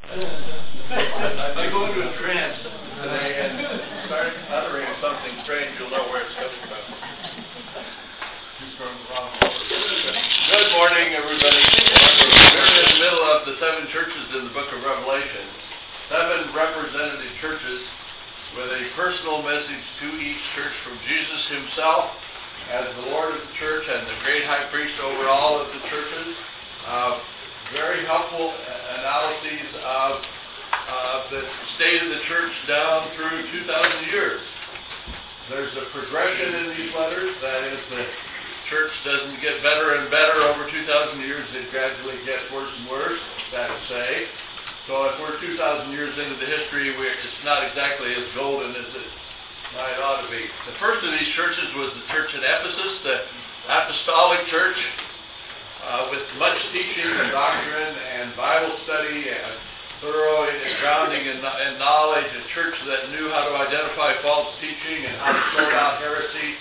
If I go into a trance today and start uttering something strange, you'll know where it's coming from. Good morning, everybody. We're in the middle of the 7 churches in the book of Revelation. 7 representative churches with a personal message to each church from Jesus himself as the Lord of the church and the great high priest over all of the churches. Very helpful analyses of the state of the church down through 2,000 years. There's a progression in these letters. That is, the church doesn't get better and better over 2,000 years. It gradually gets worse and worse, that is to say. So if we're 2,000 years into the history, it's not exactly as golden as it might ought to be. The first of these churches was the church at Ephesus, the apostolic church, with much teaching and doctrine and Bible study and thorough grounding in knowledge, a church that knew how to identify false teaching and how to sort out heresy,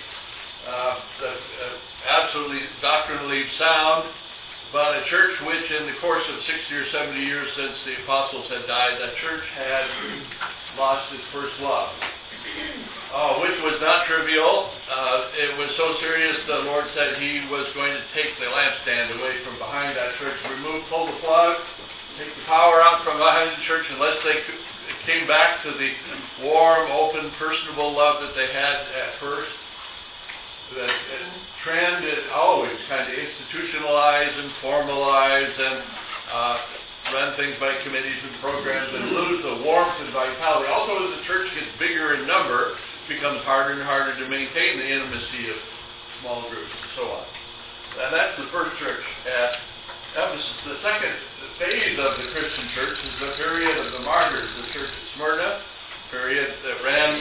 absolutely doctrinally sound, but a church which in the course of 60 or 70 years since the apostles had died, that church had lost its first love. Which was not trivial. It was so serious the Lord said he was going to take the lampstand away from behind that church, pull the plug, take the power out from behind the church unless they came back to the warm, open, personable love that they had at first. The trend is always kind of institutionalize and formalize and run things by committees and programs and lose the warmth and vitality. Also, as the church gets bigger in number, it becomes harder and harder to maintain the intimacy of small groups and so on. And that's the first church at Ephesus. The second phase of the Christian church is the period of the martyrs, the church at Smyrna, period that ran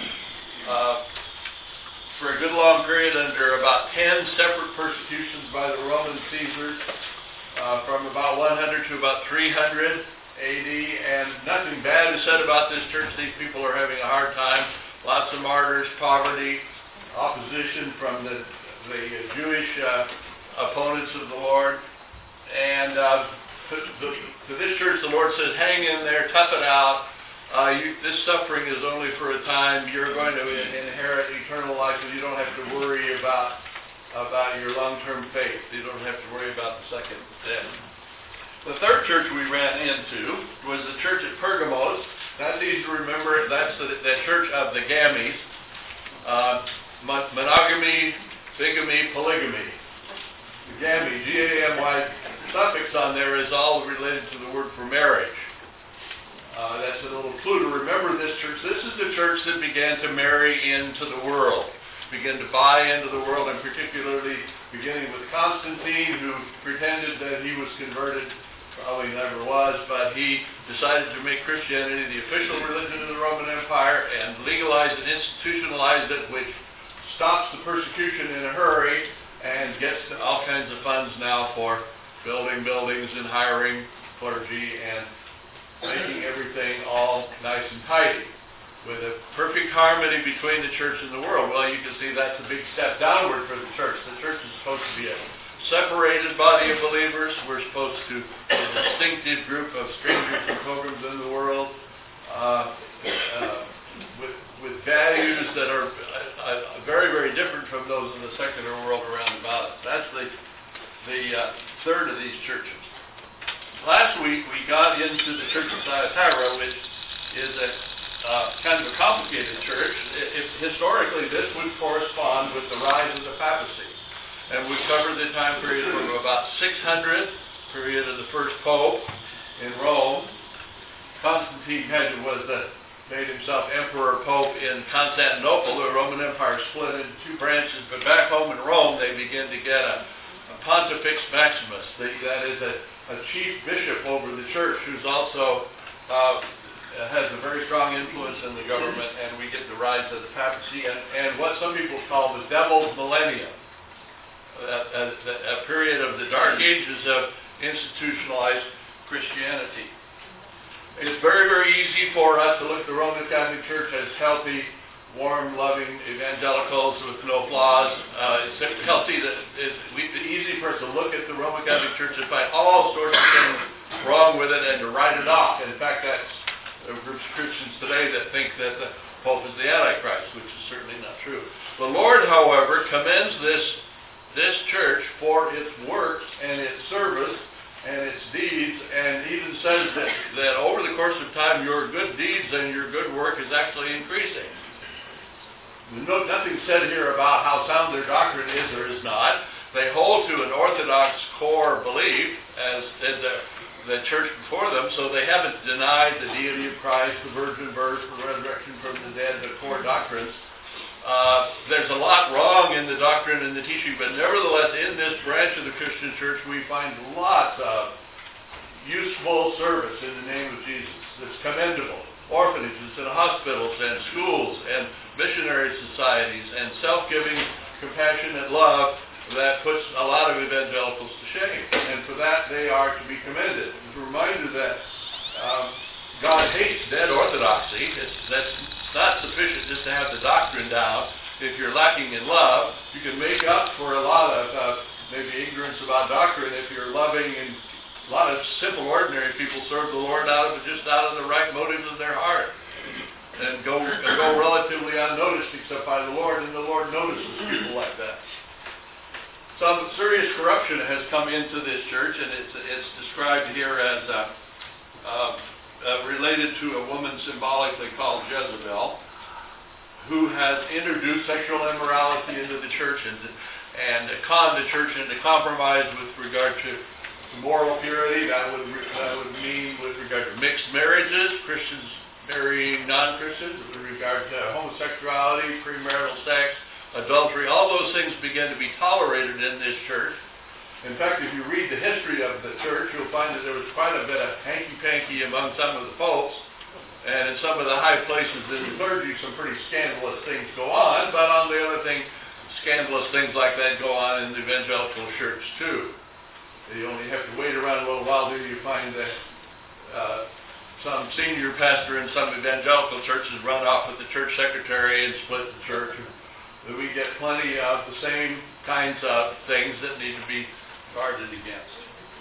for a good long period under about 10 separate persecutions by the Roman Caesars, from about 100 to about 300 AD, and nothing bad is said about this church. These people are having a hard time. Lots of martyrs, poverty, opposition from the Jewish opponents of the Lord. And to this church, the Lord says, hang in there, tough it out. This suffering is only for a time. You're going to inherit eternal life, and you don't have to worry about your long-term faith. You don't have to worry about the second death. The third church we ran into was the church at Pergamos. That's easy to remember. That's the church of the gamies. Monogamy, bigamy, polygamy. The gamy, G-A-M-Y, suffix on there is all related to the word for marriage. That's a little clue to remember this church. This is the church that began to marry into the world, began to buy into the world, and particularly beginning with Constantine, who pretended that he was converted, probably never was, but he decided to make Christianity the official religion of the Roman Empire and legalize it, institutionalize it, which stops the persecution in a hurry and gets all kinds of funds now for building buildings and hiring clergy and making everything all nice and tidy, with a perfect harmony between the church and the world. Well, you can see that's a big step downward for the church. The church is supposed to be a separated body of believers. We're supposed to be a distinctive group of strangers and pilgrims in the world, with values that are very, very different from those in the secular world around about us. That's the third of these churches. Last week we got into the church of Thyatira, which is a kind of a complicated church. Historically, this would correspond with the rise of the papacy. And we covered the time period from about 600, period of the first pope in Rome. Constantine made himself emperor pope in Constantinople. The Roman Empire split into 2 branches, but back home in Rome they began to get a Pontifex Maximus. That is a chief bishop over the church, who's also has a very strong influence in the government, and we get the rise of the papacy and what some people call the devil's millennium, a period of the dark ages of institutionalized Christianity. It's very, very easy for us to look at the Roman Catholic Church as healthy, warm, loving evangelicals with no flaws. It's healthy. It's easy for us to look at the Roman Catholic Church and find all sorts of things wrong with it and to write it off. In fact, that's groups of Christians today that think that the Pope is the Antichrist, which is certainly not true. The Lord, however, commends this church for its works and its service and its deeds, and even says that over the course of time, your good deeds and your good work is actually increasing. Nothing said here about how sound their doctrine is or is not. They hold to an orthodox core belief, as did the church before them, so they haven't denied the deity of Christ, the virgin birth, the resurrection from the dead, the core doctrines. There's a lot wrong in the doctrine and the teaching, but nevertheless, in this branch of the Christian church, we find lots of useful service in the name of Jesus. It's commendable. Orphanages and hospitals and schools and missionary societies and self-giving, compassionate love that puts a lot of evangelicals to shame. And for that, they are to be commended. It's a reminder that God hates dead orthodoxy. That's not sufficient just to have the doctrine down. If you're lacking in love, you can make up for a lot of maybe ignorance about doctrine if you're loving, and a lot of simple, ordinary people serve the Lord out of the right motives of their heart, and go relatively unnoticed except by the Lord, and the Lord notices people like that. Some serious corruption has come into this church, and it's described here as related to a woman symbolically called Jezebel, who has introduced sexual immorality into the church and conned the church into compromise with regard to moral purity. That would mean with regard to mixed marriages, Christians marrying non-Christians, with regard to homosexuality, premarital sex, adultery. All those things begin to be tolerated in this church. In fact, if you read the history of the church, you'll find that there was quite a bit of hanky-panky among some of the folks, and in some of the high places in the clergy, some pretty scandalous things go on, but on the other thing, scandalous things like that go on in the evangelical church too. You only have to wait around a little while till you find that some senior pastor in some evangelical churches run off with the church secretary and split the church. We get plenty of the same kinds of things that need to be guarded against.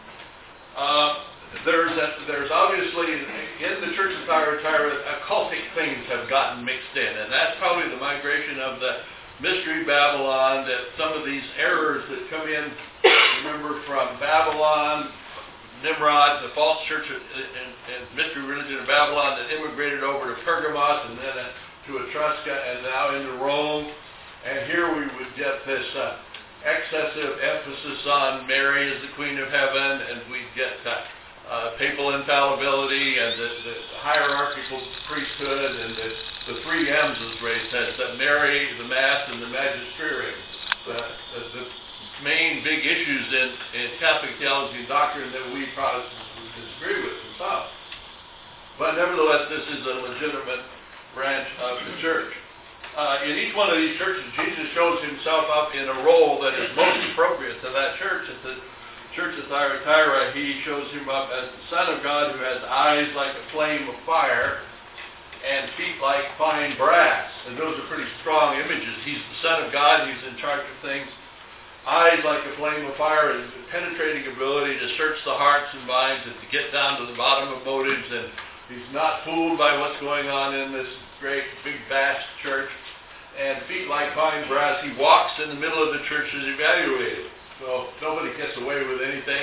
There's obviously, in the Church of Thyatira, occultic things have gotten mixed in, and that's probably the migration of the Mystery Babylon, that some of these errors that come in, remember, from Babylon, Nimrod, the false church and mystery religion of Babylon that immigrated over to Pergamos and then to Etrusca and now into Rome. And here we would get this excessive emphasis on Mary as the Queen of Heaven, and we'd get papal infallibility and the hierarchical priesthood and the three M's, as Ray says, that Mary, the Mass, and the Magisterium. The main big issues in Catholic theology and doctrine that we Protestants would disagree with and some. But nevertheless, this is a legitimate branch of the church. In each one of these churches, Jesus shows himself up in a role that is most appropriate to that church. At the Church of Thyatira, he shows him up as the Son of God, who has eyes like a flame of fire and feet like fine brass. And those are pretty strong images. He's the Son of God. He's in charge of things. Eyes like a flame of fire, and penetrating ability to search the hearts and minds and to get down to the bottom of motives. And he's not fooled by what's going on in this great, big, vast church. And feet like fine brass, he walks in the middle of the church as evaluated. So nobody gets away with anything.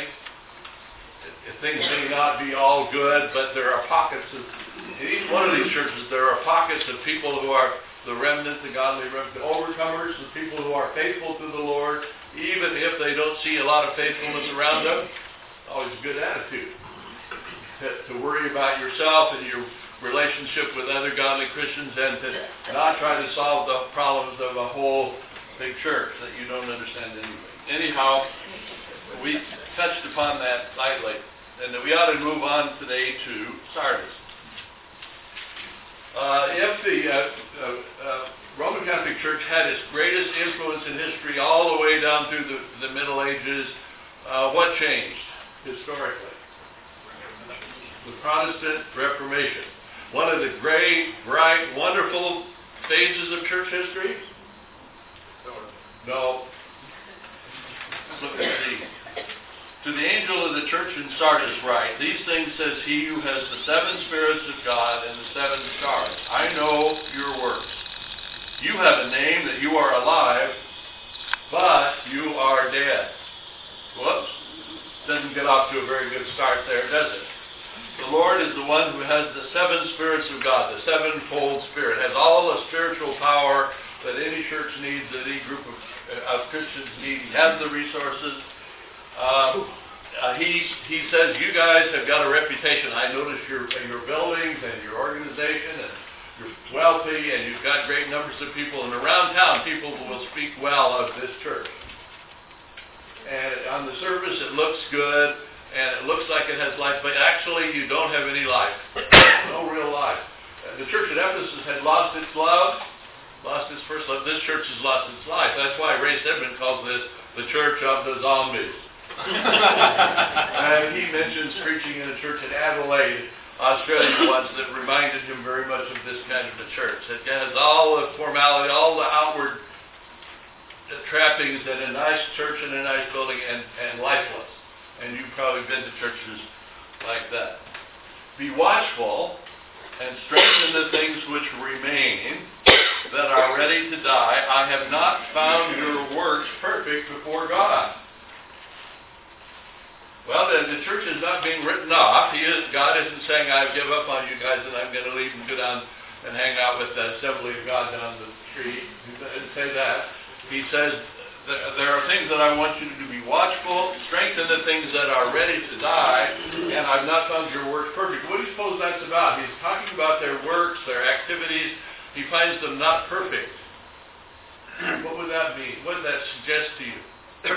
Things may not be all good, but there are pockets of, in each one of these churches, there are pockets of people who are the remnant, the godly remnant, the overcomers, the people who are faithful to the Lord, even if they don't see a lot of faithfulness around them. Always a good attitude. To worry about yourself and your relationship with other godly Christians, and to not try to solve the problems of a whole big church that you don't understand anyway. Anyhow, we touched upon that lightly, and we ought to move on today to Sardis. If the Roman Catholic Church had its greatest influence in history all the way down through the Middle Ages, what changed historically? The Protestant Reformation. One of the great, bright, wonderful phases of church history? No. Look at C. To the angel of the church in Sardis write, these things says he who has the 7 spirits of God and the 7 stars. I know your works. You have a name that you are alive, but you are dead. Whoops. Doesn't get off to a very good start there, does it? The Lord is the one who has the 7 spirits of God, the 7-fold spirit, has all the spiritual power that any church needs, that any group of Christians need. He has the resources. He says, you guys have got a reputation. I notice your buildings and your organization, and you're wealthy, and you've got great numbers of people, and around town people will speak well of this church. And on the surface it looks good, and it looks like it has life, but actually you don't have any life. No real life. The church at Ephesus had lost its love, lost its first love. This church has lost its life. That's why Ray Stedman calls this the church of the zombies. And he mentions preaching in a church in Adelaide, Australia once, that reminded him very much of this kind of a church. It has all the formality, all the outward trappings that a nice church and a nice building, and lifeless. And you've probably been to churches like that. Be watchful and strengthen the things which remain that are ready to die. I have not found your works perfect before God. Well, the church is not being written off. God isn't saying, I give up on you guys and I'm going to leave and go down and hang out with the Assembly of God down the street. He doesn't say that. He says, there are things that I want you to be watchful, strengthen the things that are ready to die, and I've not found your works perfect. What do you suppose that's about? He's talking about their works, their activities. He finds them not perfect. What would that mean? What would that suggest to you?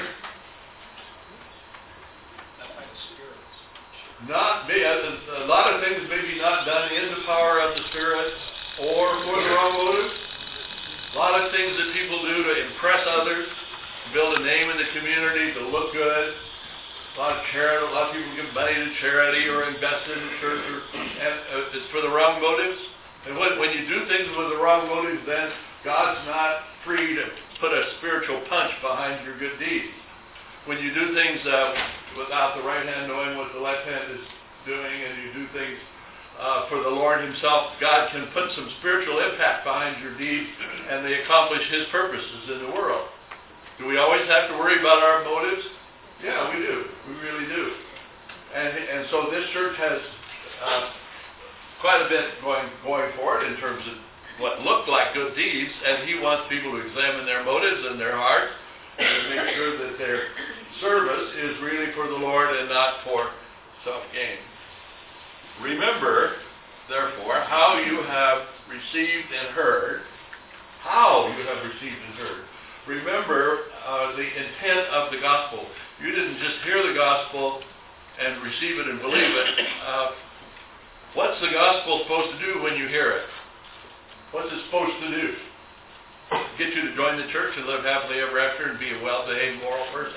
Not be, a lot of things maybe not done in the power of the Spirit or for the wrong motives. A lot of things that people do to impress others, build a name in the community, to look good. A lot of charity, a lot of people give money to charity or invest in the church, and it's for the wrong motives. And when you do things with the wrong motives, then God's not free to put a spiritual punch behind your good deeds. When you do things without the right hand knowing what the left hand is doing, and you do things for the Lord himself, God can put some spiritual impact behind your deeds, and they accomplish his purposes in the world. Do we always have to worry about our motives? Yeah, we do. We really do. And so this church has quite a bit going for it in terms of what looked like good deeds, and he wants people to examine their motives and their hearts, and make sure that their service is really for the Lord and not for self-gain. Remember, therefore, how you have received and heard. How you have received and heard. Remember the intent of the gospel. You didn't just hear the gospel and receive it and believe it. What's the gospel supposed to do when you hear it? What's it supposed to do? Get you to join the church and live happily ever after and be a well-behaved moral person?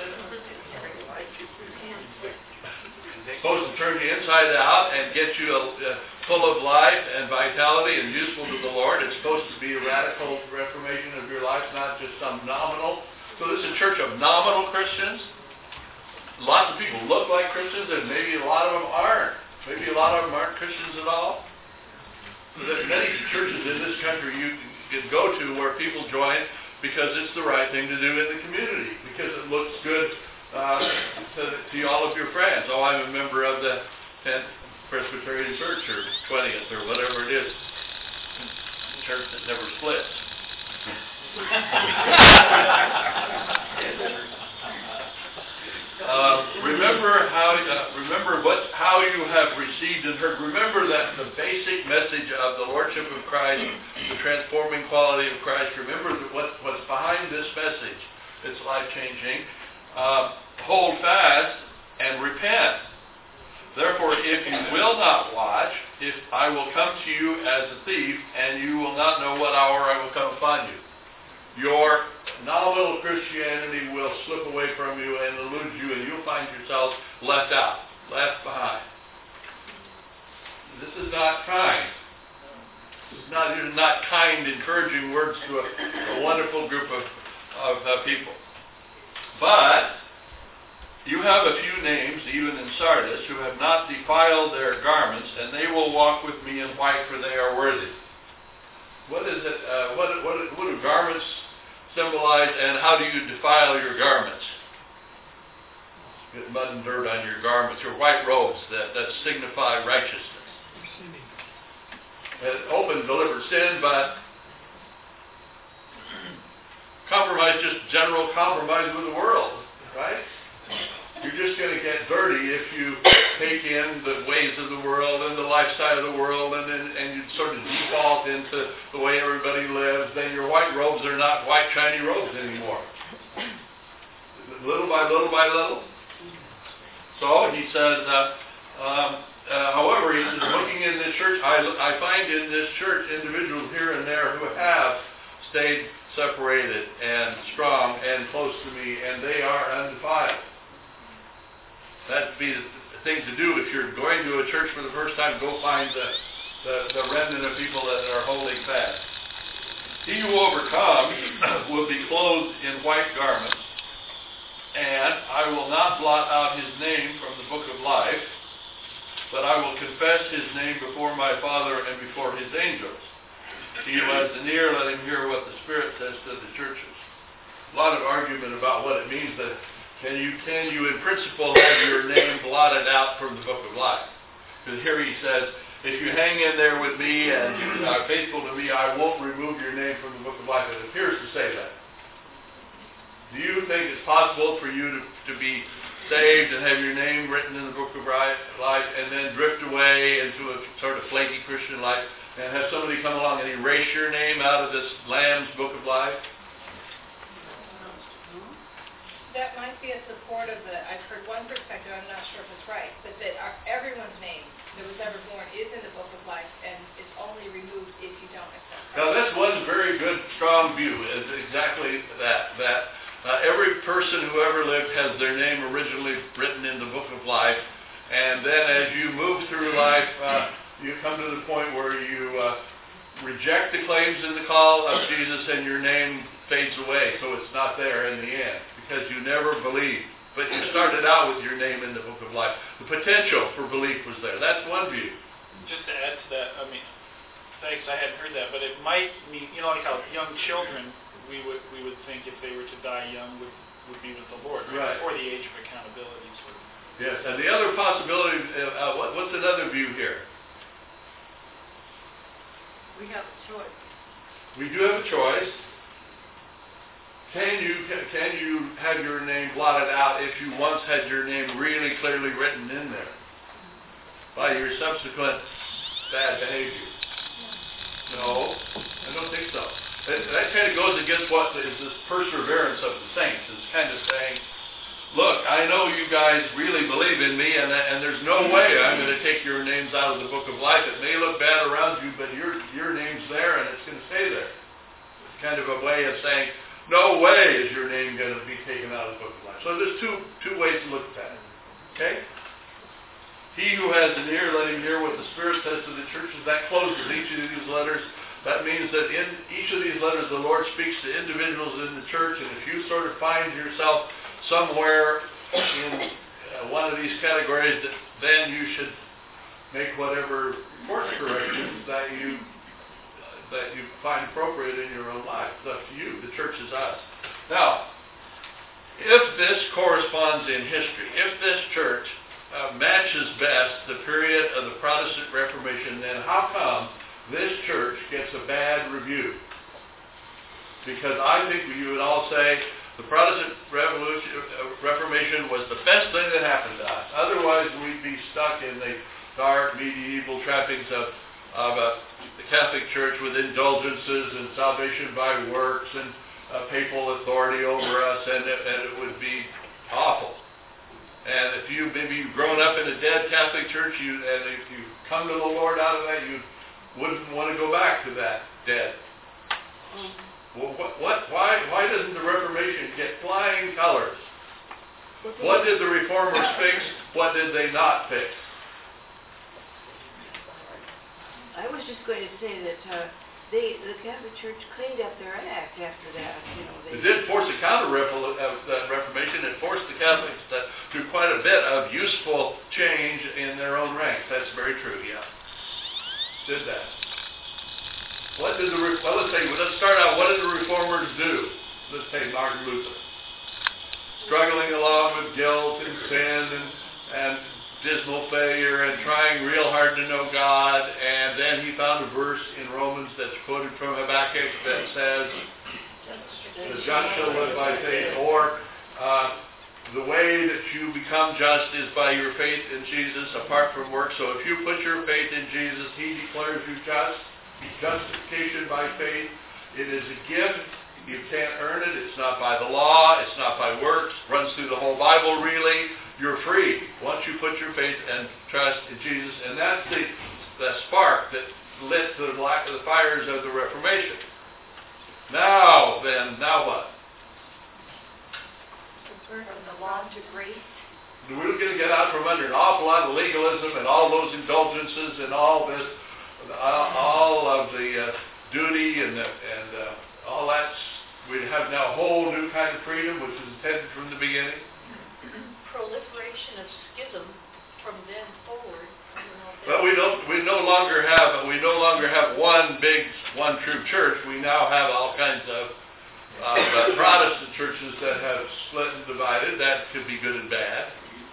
It's supposed to turn you inside out and get you full of life and vitality and useful to the Lord. It's supposed to be a radical reformation of your life, not just some nominal. So this is a church of nominal Christians. Lots of people look like Christians, and maybe a lot of them aren't. Maybe a lot of them aren't Christians at all. There's many churches in this country you can go to where people join because it's the right thing to do in the community, because it looks good to all of your friends. Oh, I'm a member of the 10th Presbyterian Church, or 20th, or whatever it is. Church that never splits. Remember how you have received and heard. Remember that the basic message of the Lordship of Christ, the transforming quality of Christ. Remember what's behind this message. It's life-changing. Hold fast and repent. Therefore, if you will not watch, if I will come to you as a thief, and you will not know what hour I will come upon you. Your nominal Christianity will slip away from you and elude you, and you'll find yourselves left out, left behind. This is not kind. These are not kind, encouraging words to a wonderful group of people. But you have a few names, even in Sardis, who have not defiled their garments, and they will walk with me in white, for they are worthy. What is it? What do garments symbolize, and how do you defile your garments? Get mud and dirt on your garments, your white robes that signify righteousness. Open, deliberate sin, but compromise, just general compromise with the world, right? You're just going to get dirty if you take in the ways of the world and the lifestyle of the world, and you sort of default into the way everybody lives. Then your white robes are not white, shiny robes anymore. Little by little by little. So he says, however, he says, looking in this church, I find in this church individuals here and there who have stayed separated and strong and close to me, and they are undefiled. That'd be the thing to do if you're going to a church for the first time. Go find the remnant of people that are holding fast. He who overcomes will be clothed in white garments, and I will not blot out his name from the book of life, but I will confess his name before my Father and before his angels. He who has an ear, let him hear what the Spirit says to the churches. A lot of argument about what it means that can you in principle have your name blotted out from the book of life? Because here he says, if you hang in there with me and you are faithful to me, I won't remove your name from the book of life. It appears to say that. Do you think it's possible for you to be saved and have your name written in the book of life and then drift away into a sort of flaky Christian life and have somebody come along and erase your name out of this Lamb's book of life? That might be a support of I've heard one perspective, I'm not sure if it's right, but that everyone's name that was ever born is in the book of life, and it's only removed if you don't accept Christ. Now that's one very good, strong view, is exactly that every person who ever lived has their name originally written in the book of life, and then as you move through life, you come to the point where you reject the claims and the call of Jesus, and your name fades away, so it's not there in the end, because you never believed. But you started out with your name in the book of life. The potential for belief was there. That's one view. Just to add to that, thanks, I hadn't heard that, but it might mean, like how young children, we would think if they were to die young would be with the Lord, right? Before the age of accountability. Yes, and the other possibility, what's another view here? We have a choice. We do have a choice. Can you have your name blotted out if you once had your name really clearly written in there by your subsequent bad behavior? No, I don't think so. That kind of goes against what is this perseverance of the saints. It's kind of saying, look, I know you guys really believe in me, and there's no way I'm going to take your names out of the book of life. It may look bad around you, but your name's there, and it's going to stay there. It's kind of a way of saying, no way is your name going to be taken out of the book of life. So there's two ways to look at it. Okay? He who has an ear, let him hear what the Spirit says to the churches. That closes each of these letters. That means that in each of these letters, the Lord speaks to individuals in the church, and if you sort of find yourself somewhere in one of these categories, then you should make whatever course corrections that you find appropriate in your own life. It's up to you. The church is us. Now, if this corresponds in history, if this church matches best the period of the Protestant Reformation, then how come this church gets a bad review? Because I think you would all say the Protestant Reformation was the best thing that happened to us. Otherwise, we'd be stuck in the dark medieval trappings of the Catholic Church with indulgences and salvation by works and papal authority over us, and it would be awful. And if you've grown up in a dead Catholic Church, and if you come to the Lord out of that, you wouldn't want to go back to that dead. Well, why doesn't the Reformation get flying colors? What did the Reformers fix? What did they not fix? I was just going to say that the Catholic Church cleaned up their act after that, you know. It did force a counter-reformation. It forced the Catholics to do quite a bit of useful change in their own ranks. That's very true, yeah. Did that. What did let's start out, what did the Reformers do? Let's say Martin Luther. Struggling along with guilt and sin and dismal failure and trying real hard to know God, and then he found a verse in Romans that's quoted from Habakkuk that says, the just shall live by faith, or the way that you become just is by your faith in Jesus apart from works. So if you put your faith in Jesus, he declares you just. Justification by faith. It is a gift. You can't earn it. It's not by the law. It's not by works. Runs through the whole Bible, really. You're free once you put your faith and trust in Jesus. And that's the spark that lit the fires of the Reformation. Now what? From the law to grace. We're going to get out from under an awful lot of legalism and all those indulgences and all this, all of the duty and all that. We have now a whole new kind of freedom, which is intended from the beginning. Proliferation of schism from then forward. Well, we no longer have one true church. We now have all kinds of Protestant churches that have split and divided. That could be good and bad.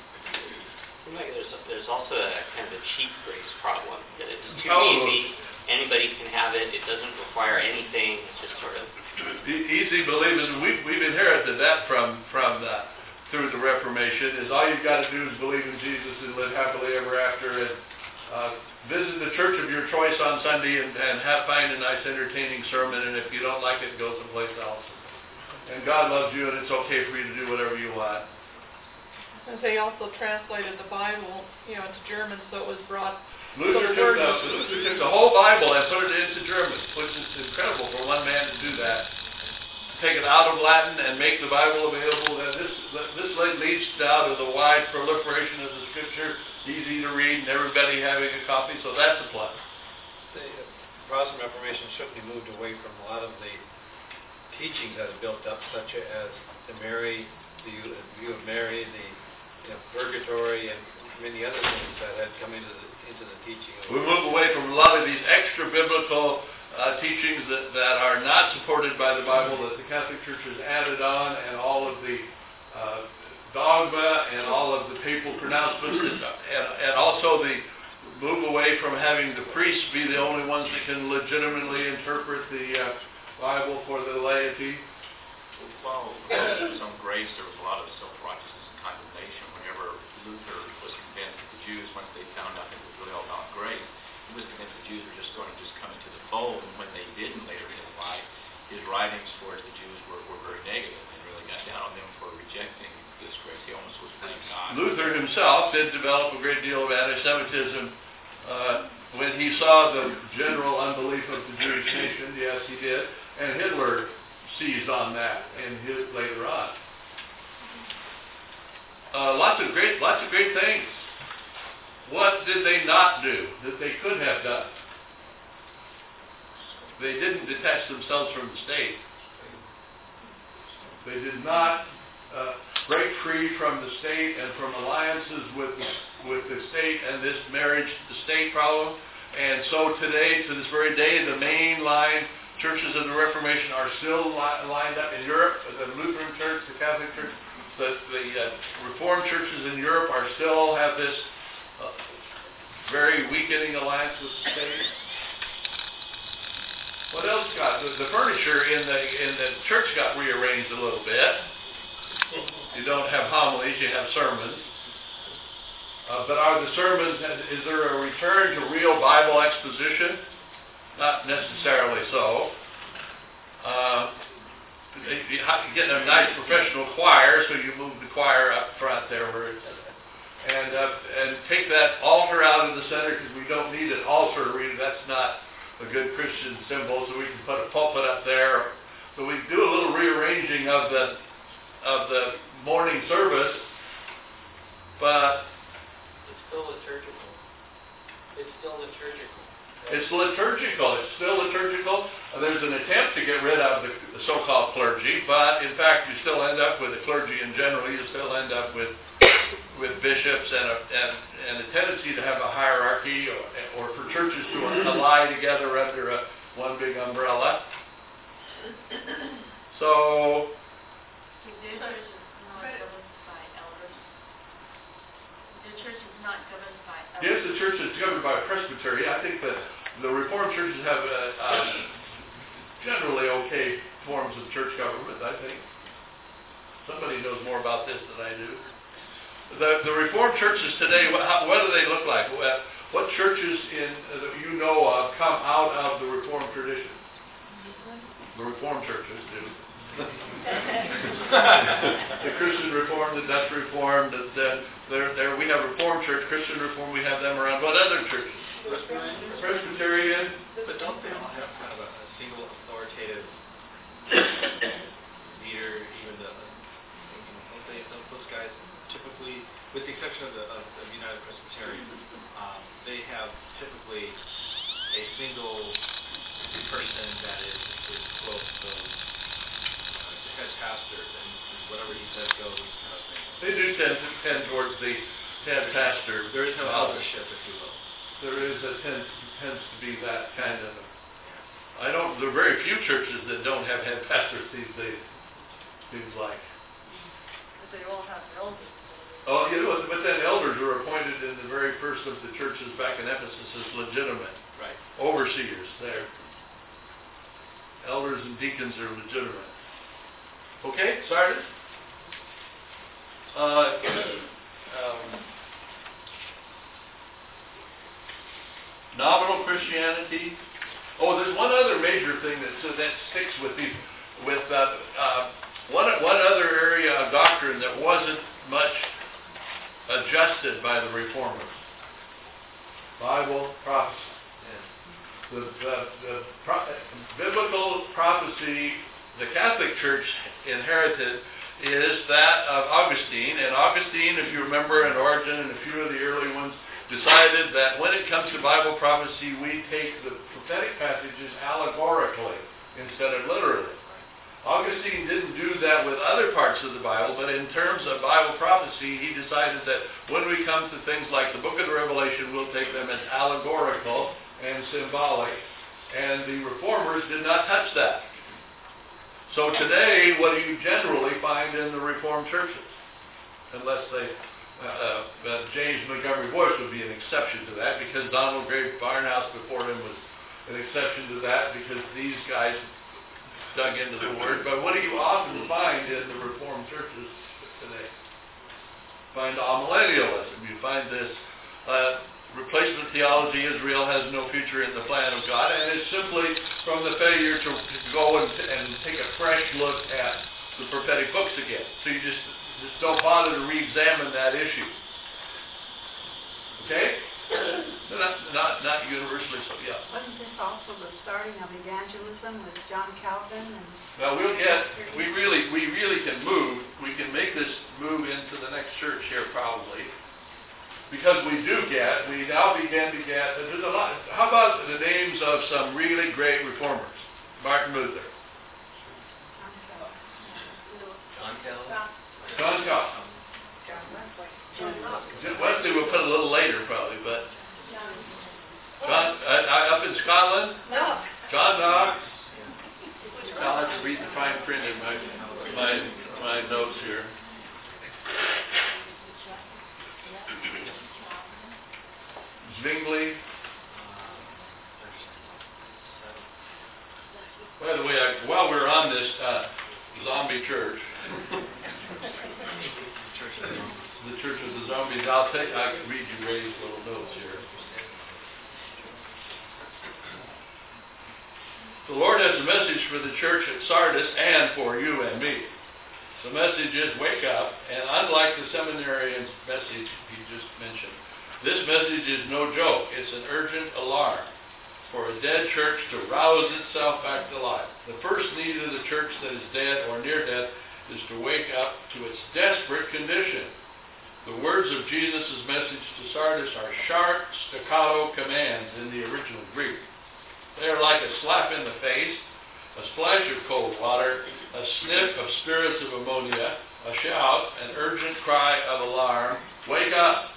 There's also a kind of a cheap grace problem. That it's too easy. Anybody can have it. It doesn't require anything. It's just sort of easy believing. We've inherited that from through the Reformation. Is all you've got to do is believe in Jesus and live happily ever after, and visit the church of your choice on Sunday and find a nice entertaining sermon. And if you don't like it, go someplace else. And God loves you, and it's okay for you to do whatever you want. And they also translated the Bible, into German, so it was brought. Luther took the whole Bible and put it into German, which is incredible for one man to do that. Take it out of Latin and make the Bible available. And this leads now to the wide proliferation of the Scripture, easy to read, and everybody having a copy. So that's a plus. The Protestant Reformation certainly moved away from a lot of the teachings that had built up, such as the view of Mary, the purgatory, and many other things that had come into the teaching. We move away from a lot of these extra biblical teachings that are not supported by the Bible, that the Catholic Church has added on, and all of the dogma and all of the papal pronouncements, and also the move away from having the priests be the only ones that can legitimately interpret the Bible for the laity. Well, in some grace, there was a lot of self-righteousness and condemnation. Whenever Luther was convinced that the Jews, once they found out it was really all about grace, he was convinced the Jews were just going to come into the fold, and when they didn't later in his life, his writings towards the Jews were very negative and really got down on them for rejecting this grace. He almost was blaming God. Luther himself did develop a great deal of anti-Semitism when he saw the general unbelief of the Jewish nation. Yes, he did. And Hitler seized on that later on. Lots of great things. What did they not do that they could have done? They didn't detach themselves from the state. They did not break free from the state and from alliances with the state and this marriage to the state problem. And so today, to this very day, the mainline churches of the Reformation are still lined up in Europe. The Lutheran Church, the Catholic Church, the Reformed churches in Europe still have this very weakening alliance with the state. What else got? The furniture in the church got rearranged a little bit. You don't have homilies, you have sermons. But are the sermons, is there a return to real Bible exposition? Not necessarily so. You get a nice professional choir, so you move the choir up front there, and take that altar out of the center, because we don't need an altar. That's not a good Christian symbol, so we can put a pulpit up there. So we do a little rearranging of the morning service, but it's still liturgical. It's still liturgical. It's liturgical. It's still liturgical. There's an attempt to get rid of the so-called clergy, but in fact, you still end up with the clergy in general. You still end up with bishops and a tendency to have a hierarchy, or for churches to ally together under one big umbrella. So. The church is not governed by elders. The church is not governed by elders. Yes, the church is governed by a presbytery. I think that the Reformed churches have generally okay forms of church government, I think. Somebody knows more about this than I do. The Reformed churches today, what do they look like? What churches that you know of come out of the Reformed tradition? The Reformed churches do. The Christian Reformed, the Dutch Reformed, we have Reformed Church, Christian Reformed, we have them around. What other churches? Presbyterian. But don't they all have kind of a single authoritative leader, even those guys typically, with the exception of the United Presbyterian, they have typically a single person that is quote, the head pastor, and whatever he says goes kind of thing. They do tend towards the head pastor. There is no eldership, if you will. There tends to be that kind of. There are very few churches that don't have head pastors these days. Seems like. But they all have elders. Oh, but then elders were appointed in the very first of the churches back in Ephesus as legitimate. Right. Overseers there. Elders and deacons are legitimate. Okay, Sardis? Nominal Christianity. Oh, there's one other major thing that sticks with these. One other area of doctrine that wasn't much adjusted by the Reformers. Bible prophecy. The biblical prophecy the Catholic Church inherited is that of Augustine. And Augustine, if you remember, and Origen and a few of the early ones, decided that when it comes to Bible prophecy, we take the prophetic passages allegorically instead of literally. Augustine didn't do that with other parts of the Bible, but in terms of Bible prophecy, he decided that when we come to things like the book of the Revelation, we'll take them as allegorical and symbolic. And the Reformers did not touch that. So today, what do you generally find in the Reformed churches? Unless James Montgomery Boyce would be an exception to that, because Donald Gray Barnhouse before him was an exception to that, because these guys dug into the Word. But what do you often find in the Reformed churches today? Find amillennialism. You find this replacement theology, Israel has no future in the plan of God, and it's simply from the failure to go and take a fresh look at the prophetic books again. So you just don't bother to re-examine that issue. Okay? Not universally so, yeah. Wasn't this also the starting of evangelism with John Calvin? Now we really can move. We can make this move into the next church here probably. Because we now begin to get, there's a lot. How about the names of some really great reformers? Martin Luther. John Calvin. John Calvin. Wesley we'll put a little later probably, but John, up in Scotland? No. John Knox. I'll have to read the fine print in my notes here. Zwingli. By the way, while we're on this zombie church, the Church of the Zombies, I can read you Ray's little notes here. The Lord has a message for the church at Sardis and for you and me. The message is wake up, and unlike the seminarian's message he just mentioned, this message is no joke. It's an urgent alarm for a dead church to rouse itself back to life. The first need of the church that is dead or near death is to wake up to its desperate condition. The words of Jesus' message to Sardis are sharp, staccato commands in the original Greek. are like a slap in the face, a splash of cold water, a sniff of spirits of ammonia, a shout, an urgent cry of alarm. Wake up!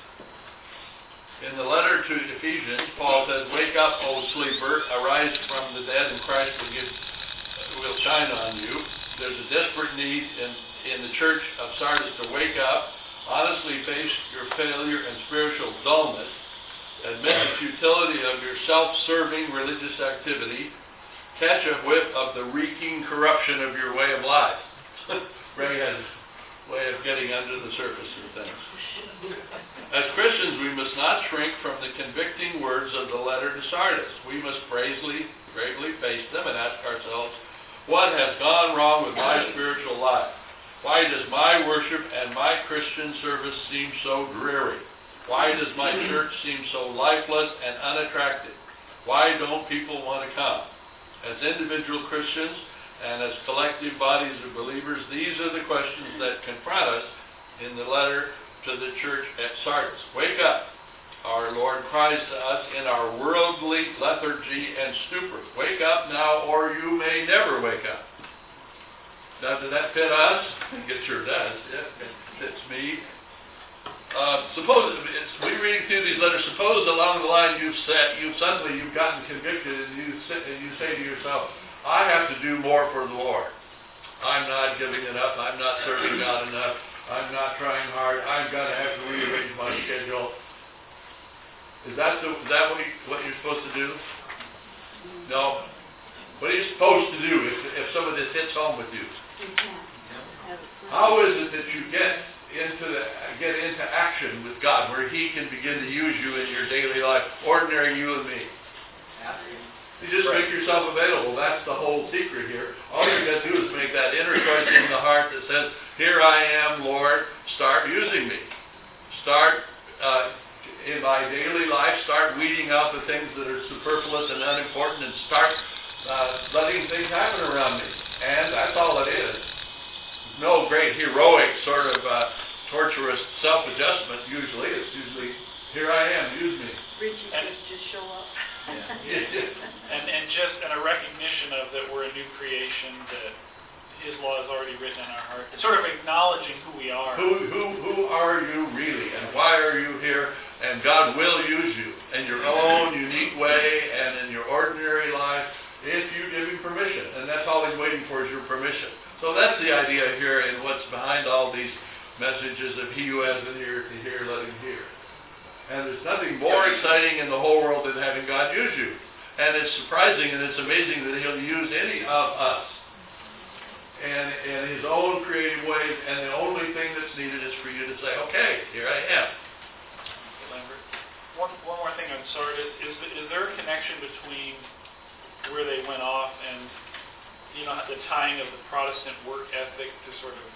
In the letter to Ephesians, Paul says, "Wake up, O sleeper, arise from the dead, and Christ will shine on you." There's a desperate need in the church of Sardis to wake up, honestly face your failure and spiritual dullness, admit the futility of your self-serving religious activity, catch a whiff of the reeking corruption of your way of life. Ray has a way of getting under the surface of things. As Christians, we must not shrink from the convicting words of the letter to Sardis. We must bravely face them and ask ourselves, what has gone wrong with my spiritual life? Why does my worship and my Christian service seem so dreary? Why does my church seem so lifeless and unattractive? Why don't people want to come? As individual Christians and as collective bodies of believers, these are the questions that confront us in the letter to the church at Sardis. Wake up, our Lord cries to us in our worldly lethargy and stupor. Wake up now, or you may never wake up. Now, does that fit us? I think it sure does. Yeah, it fits me. Suppose, we're reading through these letters, suppose along the line you've gotten convicted and you say to yourself, I have to do more for the Lord. I'm not giving it up. I'm not serving God enough. I'm not trying hard. I've got to have to rearrange my schedule. Is that what you're supposed to do? No. What are you supposed to do if some of this hits home with you? How is it that you get into action with God, where He can begin to use you in your daily life, ordinary you and me? You just make yourself available. That's the whole secret here. All you got to do is make that inner choice in the heart that says, "Here I am, Lord. Start using me. Start in my daily life. Start weeding out the things that are superfluous and unimportant, and start letting things happen around me." And that's all it is. No great heroic sort of torturous self-adjustment. Usually, it's here I am. Use me. Preachers just show up. And just a recognition of that we're a new creation, that His law is already written in our heart. It's sort of acknowledging who we are. Who are you really, and why are you here? And God will use you in your own unique way and in your ordinary life if you give Him permission. And that's all He's waiting for, is your permission. So that's the idea here, and what's behind all these messages of He who has an ear to hear, let him hear. And there's nothing more exciting in the whole world than having God use you. And it's surprising and it's amazing that He'll use any of us and in His own creative ways, and the only thing that's needed is for you to say, okay, here I am. Lambert, one more thing on Sardis. Is there a connection between where they went off and, the tying of the Protestant work ethic to sort of,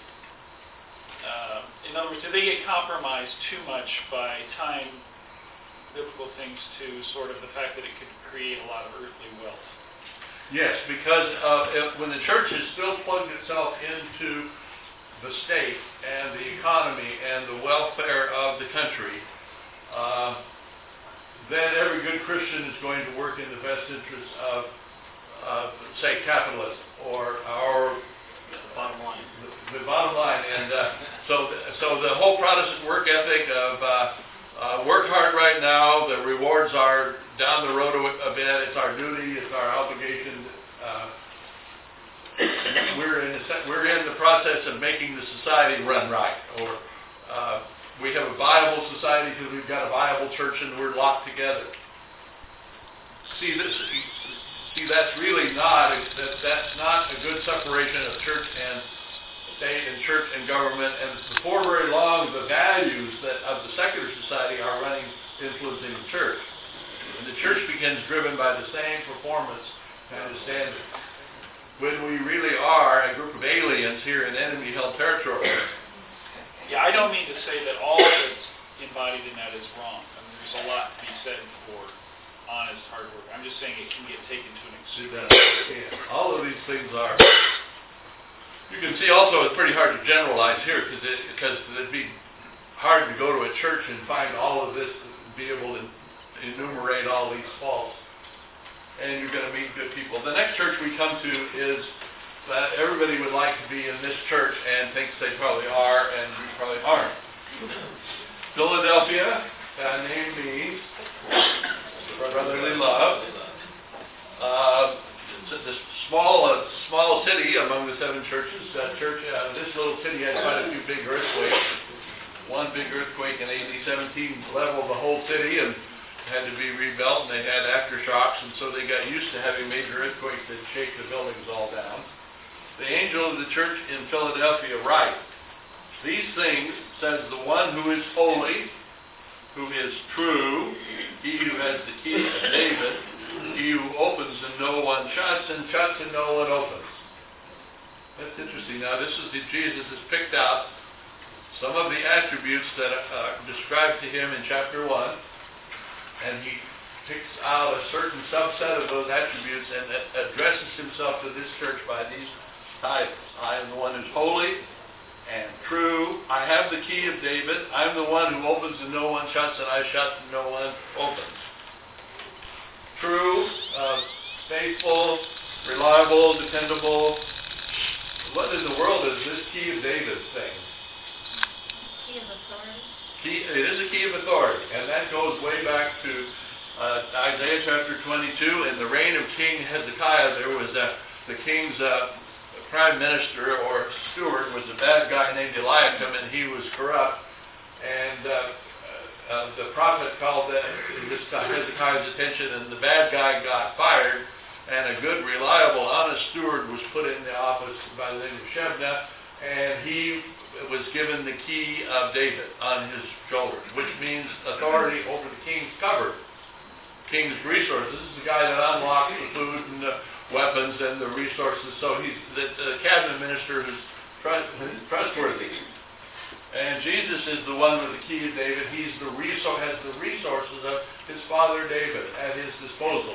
in other words, did they get compromised too much by tying biblical things to sort of the fact that it could create a lot of earthly wealth? Yes, because when the church has still plugged itself into the state and the economy and the welfare of the country, then every good Christian is going to work in the best interest of say, capitalism or our bottom line. The bottom line. And so the whole Protestant work ethic of work hard right now, the rewards are down the road a bit, it's our duty, it's our obligation. We're in the process of making the society run right, or we have a viable society because we've got a viable church and we're locked together. That's really that's not a good separation of church and state and church and government. And before very long, the values of the secular society are influencing the church. And the church begins driven by the same performance and the standard. When we really are a group of aliens here in enemy-held territory. Yeah, I don't mean to say that all that's embodied in that is wrong. I mean, there's a lot to be said for honest hard work. I'm just saying it can get taken to an extreme. All of these things are. You can see also it's pretty hard to generalize here because it'd be hard to go to a church and find all of this, be able to enumerate all these faults. and you're going to meet good people. The next church we come to is everybody would like to be in this church and thinks they probably are, and you probably aren't. Philadelphia, that name means brotherly love. It's a small city among the 7 churches. This little city had quite a few big earthquakes. One big earthquake in AD 17 leveled the whole city and had to be rebuilt, and they had aftershocks, and so they got used to having major earthquakes that shake the buildings all down. The angel of the church in Philadelphia writes, "These things says the one who is holy, who is true, he who has the key of David, he who opens and no one shuts, and shuts and no one opens." That's interesting. Now, Jesus has picked out some of the attributes that are described to him in chapter 1, and he picks out a certain subset of those attributes and addresses himself to this church by these titles. I am the one who's holy and true. I have the key of David. I'm the one who opens and no one shuts, and I shut and no one opens. True, faithful, reliable, dependable. What in the world is this key of David thing? Key of authority? It is a key of authority, and that goes way back to Isaiah chapter 22. In the reign of King Hezekiah, there was the king's prime minister or steward was a bad guy named Eliakim, and he was corrupt. And the prophet called Hezekiah's attention, and the bad guy got fired, and a good, reliable, honest steward was put in the office by the name of Shebna, and he was given the key of David on his shoulders, which means authority over the king's cupboard, king's resources. This is the guy that unlocks the food and the weapons and the resources, so he's the cabinet minister who's trustworthy. And Jesus is the one with the key of David. He's has the resources of his father David at his disposal.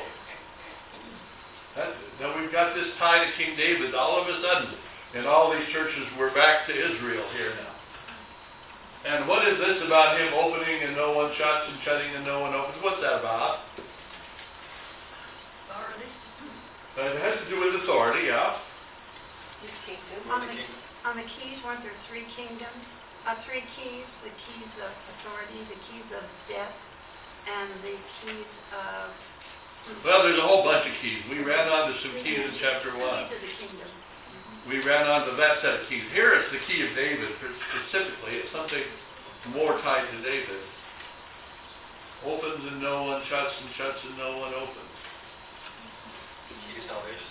Now we've got this tie to King David. All of a sudden, in all these churches, we're back to Israel here now. And what is this about him opening and no one shuts and shutting and no one opens? What's that about? Authority. It has to do with authority, yeah. His kingdom. On the keys, weren't there 3 kingdoms? 3 keys, the keys of authority, the keys of death, and the keys of... Well, there's a whole bunch of keys. We ran on to some keys in chapter 1. Keys of the kingdom. We ran on to that set of keys. Here it's the key of David specifically. It's something more tied to David. Opens and no one shuts, and shuts and no one opens. Key to salvation.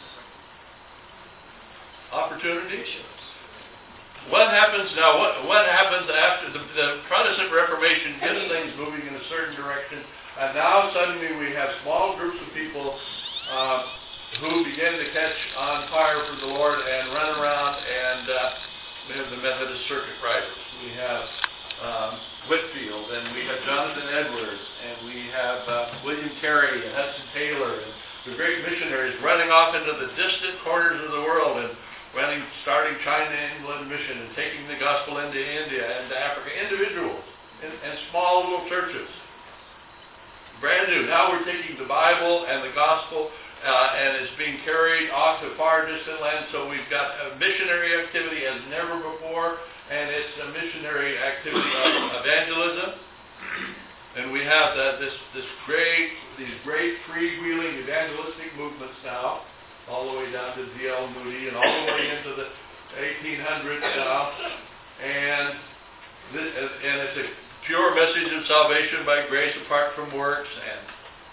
Opportunity. What happens now? What happens after the Protestant Reformation gets things moving in a certain direction, and now suddenly we have small groups of people who begin to catch on fire for the Lord and run around, and we have the Methodist Circuit Riders. We have Whitfield, and we have Jonathan Edwards, and we have William Carey and Hudson Taylor, and the great missionaries running off into the distant corners of the world and starting China Inland Mission and taking the gospel into India and to Africa. Individuals and small little churches. Brand new. Now we're taking the Bible and the gospel and it's being carried off to far distant lands. So we've got a missionary activity as never before, and it's a missionary activity of evangelism. And we have these great freewheeling evangelistic movements now, all the way down to D.L. Moody and all the way into the 1800s now. And it's a pure message of salvation by grace apart from works, and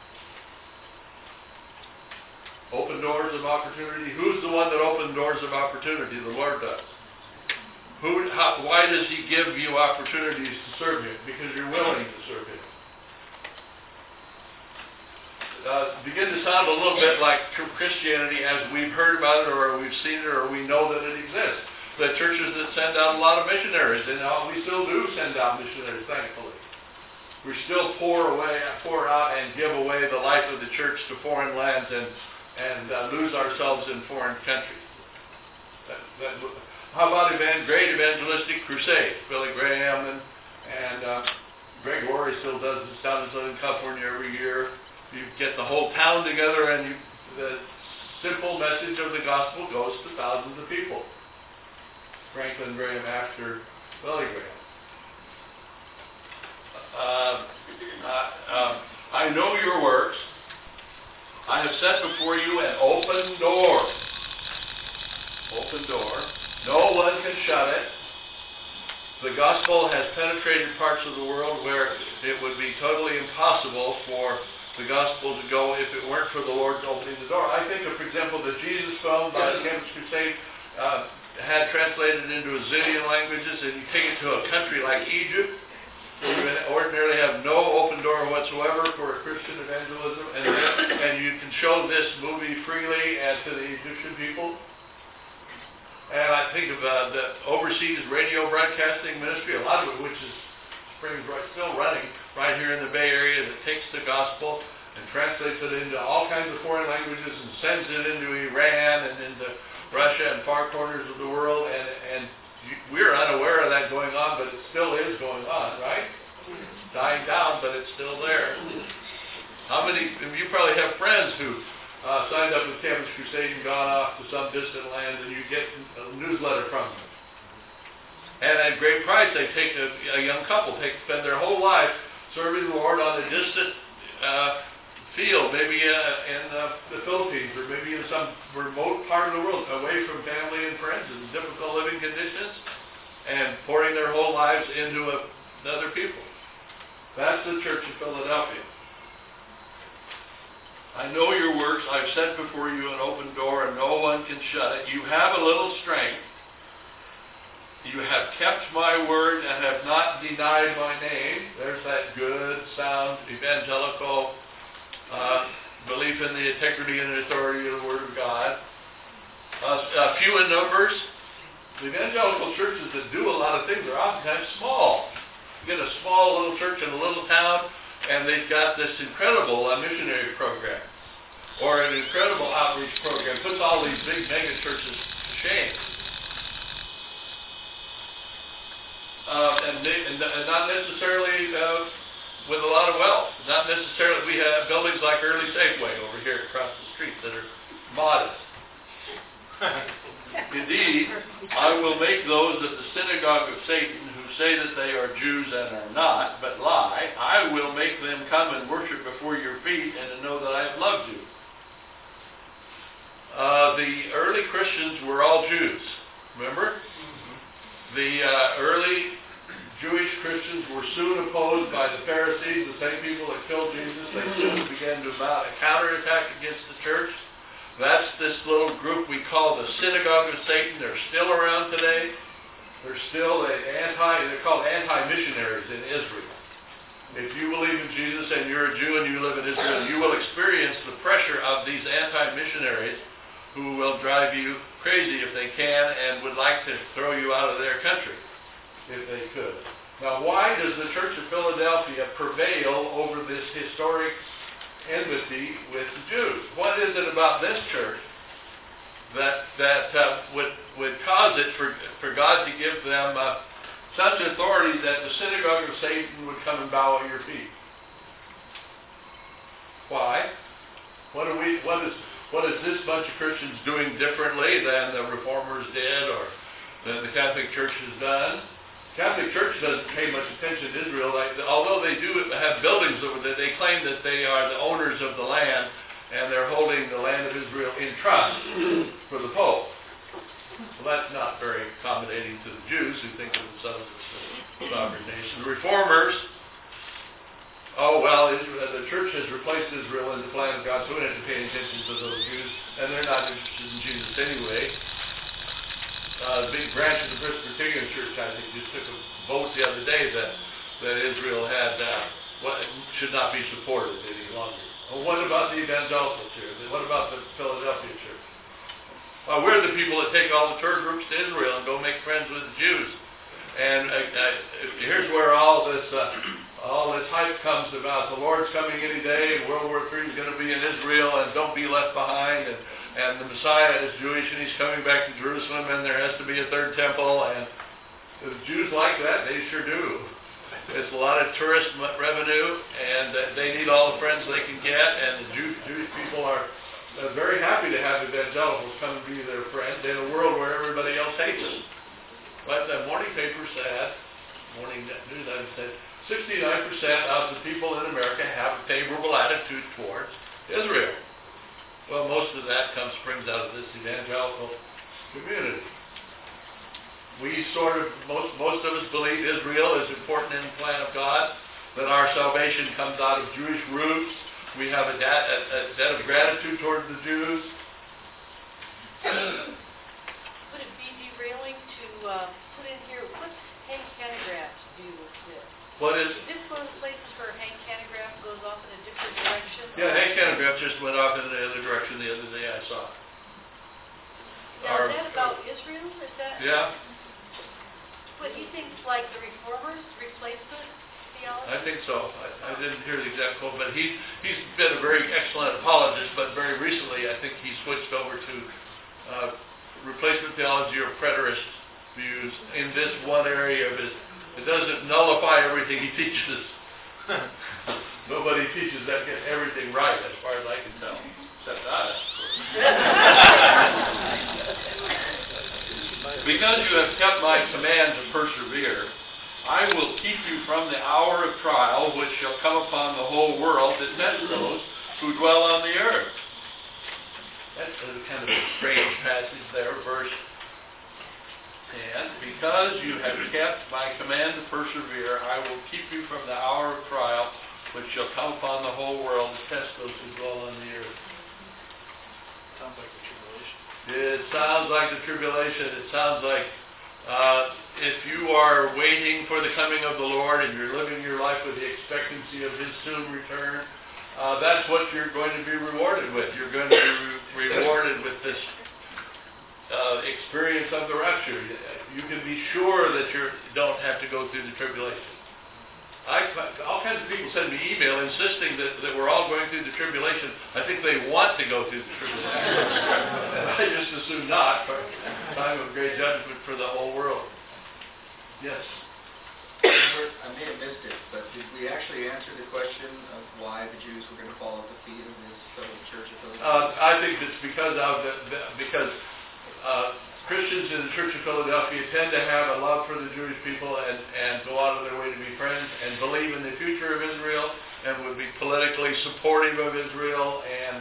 open doors of opportunity. Who's the one that opened doors of opportunity? The Lord does. Why does He give you opportunities to serve Him? Because you're willing to serve Him. Begin to sound a little bit like true Christianity as we've heard about it, or we've seen it, or we know that it exists. The churches that send out a lot of missionaries, and we still do send out missionaries, thankfully. We still pour out and give away the life of the church to foreign lands and lose ourselves in foreign countries. How about great evangelistic crusade? Billy Graham and Greg Laurie still does this down in Southern California every year. You get the whole town together and you the simple message of the gospel goes to thousands of people. Franklin Graham after Billy Graham. I know your works. I have set before you an open door. Open door. No one can shut it. The gospel has penetrated parts of the world where it would be totally impossible for the gospel to go if it weren't for the Lord opening the door. I think of, for example, the Jesus film by the Campus Crusade had translated into a zillion languages, and you take it to a country like Egypt, where you ordinarily have no open door whatsoever for Christian evangelism, and you can show this movie freely and to the Egyptian people. And I think of the overseas radio broadcasting ministry, a lot of it which is still running right here in the Bay Area, that takes the gospel and translates it into all kinds of foreign languages and sends it into Iran and into Russia and far corners of the world, and we're unaware of that going on, but it still is going on, right? It's dying down, but it's still there. How many, you probably have friends who signed up with Campus Crusade and gone off to some distant land, and you get a newsletter from them. And at great price, they take a young couple, spend their whole life serving the Lord on a distant field, maybe in the Philippines, or maybe in some remote part of the world, away from family and friends in difficult living conditions, and pouring their whole lives into other people. That's the church of Philadelphia. I know your works. I've set before you an open door, and no one can shut it. You have a little strength. You have kept my word and have not denied my name. There's that good, sound, evangelical belief in the integrity and authority of the Word of God. Few in numbers. The evangelical churches that do a lot of things are oftentimes small. You get a small little church in a little town, and they've got this incredible missionary program, or an incredible outreach program. Puts all these big mega churches to shame. And not necessarily with a lot of wealth. Not necessarily. We have buildings like Early Safeway over here across the street that are modest. Indeed, I will make those at the synagogue of Satan who say that they are Jews and are not, but lie. I will make them come and worship before your feet and to know that I have loved you. The early Christians were all Jews. Remember? The early Jewish Christians were soon opposed by the Pharisees, the same people that killed Jesus. They soon began to mount a counterattack against the church. That's this little group we call the Synagogue of Satan. They're still around today. They're still they're called anti-missionaries in Israel. If you believe in Jesus and you're a Jew and you live in Israel, you will experience the pressure of these anti-missionaries who will drive you crazy if they can and would like to throw you out of their country if they could. Now, why does the Church of Philadelphia prevail over this historic enmity with the Jews? What is it about this church that would cause it for God to give them such authority that the synagogue of Satan would come and bow at your feet? Why? What is this bunch of Christians doing differently than the Reformers did or than the Catholic Church has done? The Catholic Church doesn't pay much attention to Israel. Although they do have buildings over there, they claim that they are the owners of the land and they're holding the land of Israel in trust for the Pope. Well, that's not very accommodating to the Jews who think of themselves as a sovereign nation. The Reformers, the church has replaced Israel in the plan of God, so we don't have to pay attention to those Jews, and they're not interested in Jesus anyway. The big branch of the Presbyterian Church, I think, just took a vote the other day that Israel should not be supported any longer. Well, what about the evangelical church? What about the Philadelphia church? Well, we're the people that take all the tour groups to Israel and go make friends with the Jews. And here's where all this hype comes about. The Lord's coming any day, and World War III is going to be in Israel, and don't be left behind. And the Messiah is Jewish, and he's coming back to Jerusalem, and there has to be a third temple. And the Jews like that. They sure do. It's a lot of tourist revenue, and they need all the friends they can get. And the Jewish people are very happy to have evangelicals come and be their friend in a world where everybody else hates them. But the morning paper said, morning news item said, 69% of the people in America have a favorable attitude towards Israel. Well, most of that springs out of this evangelical community. We most of us believe Israel is important in the plan of God, that our salvation comes out of Jewish roots. We have a debt of gratitude towards the Jews. Would it be derailing to put in here, what's Hank Hanegraaff do with this? What is? Is this one of the places where Hank Hanegraaff goes off in a different direction? Yeah, Hank Hanegraaff just went off in the other direction the other day I saw. Now, is that about Israel? Is that? Yeah. What he thinks like the Reformers, replacement theology? I think so. I didn't hear the exact quote, but he's been a very excellent apologist, but very recently I think he switched over to replacement theology or preterist views in this one area of his. It doesn't nullify everything he teaches. Nobody teaches that get everything right, as far as I can tell, except us. Because you have kept my command to persevere, I will keep you from the hour of trial which shall come upon the whole world to test those who dwell on the earth. That's kind of a strange passage there, verse 10. Because you have kept my command to persevere, I will keep you from the hour of trial which shall come upon the whole world to test those who dwell on the earth. Sounds like the tribulation. It sounds like the tribulation. It sounds like if you are waiting for the coming of the Lord and you're living your life with the expectancy of His soon return, that's what you're going to be rewarded with. You're going to be rewarded with this experience of the rapture. You can be sure that you don't have to go through the tribulation. All kinds of people send me email insisting that we're all going through the tribulation. I think they want to go through the tribulation. And I just assume not. For time of great judgment for the whole world. Yes? I may have missed it, but did we actually answer the question of why the Jews were going to fall at the feet of this Church of Philadelphia? I think it's because Christians in the Church of Philadelphia tend to have a love for the Jewish people and go out of their way to be friends and believe in the future of Israel and would be politically supportive of Israel and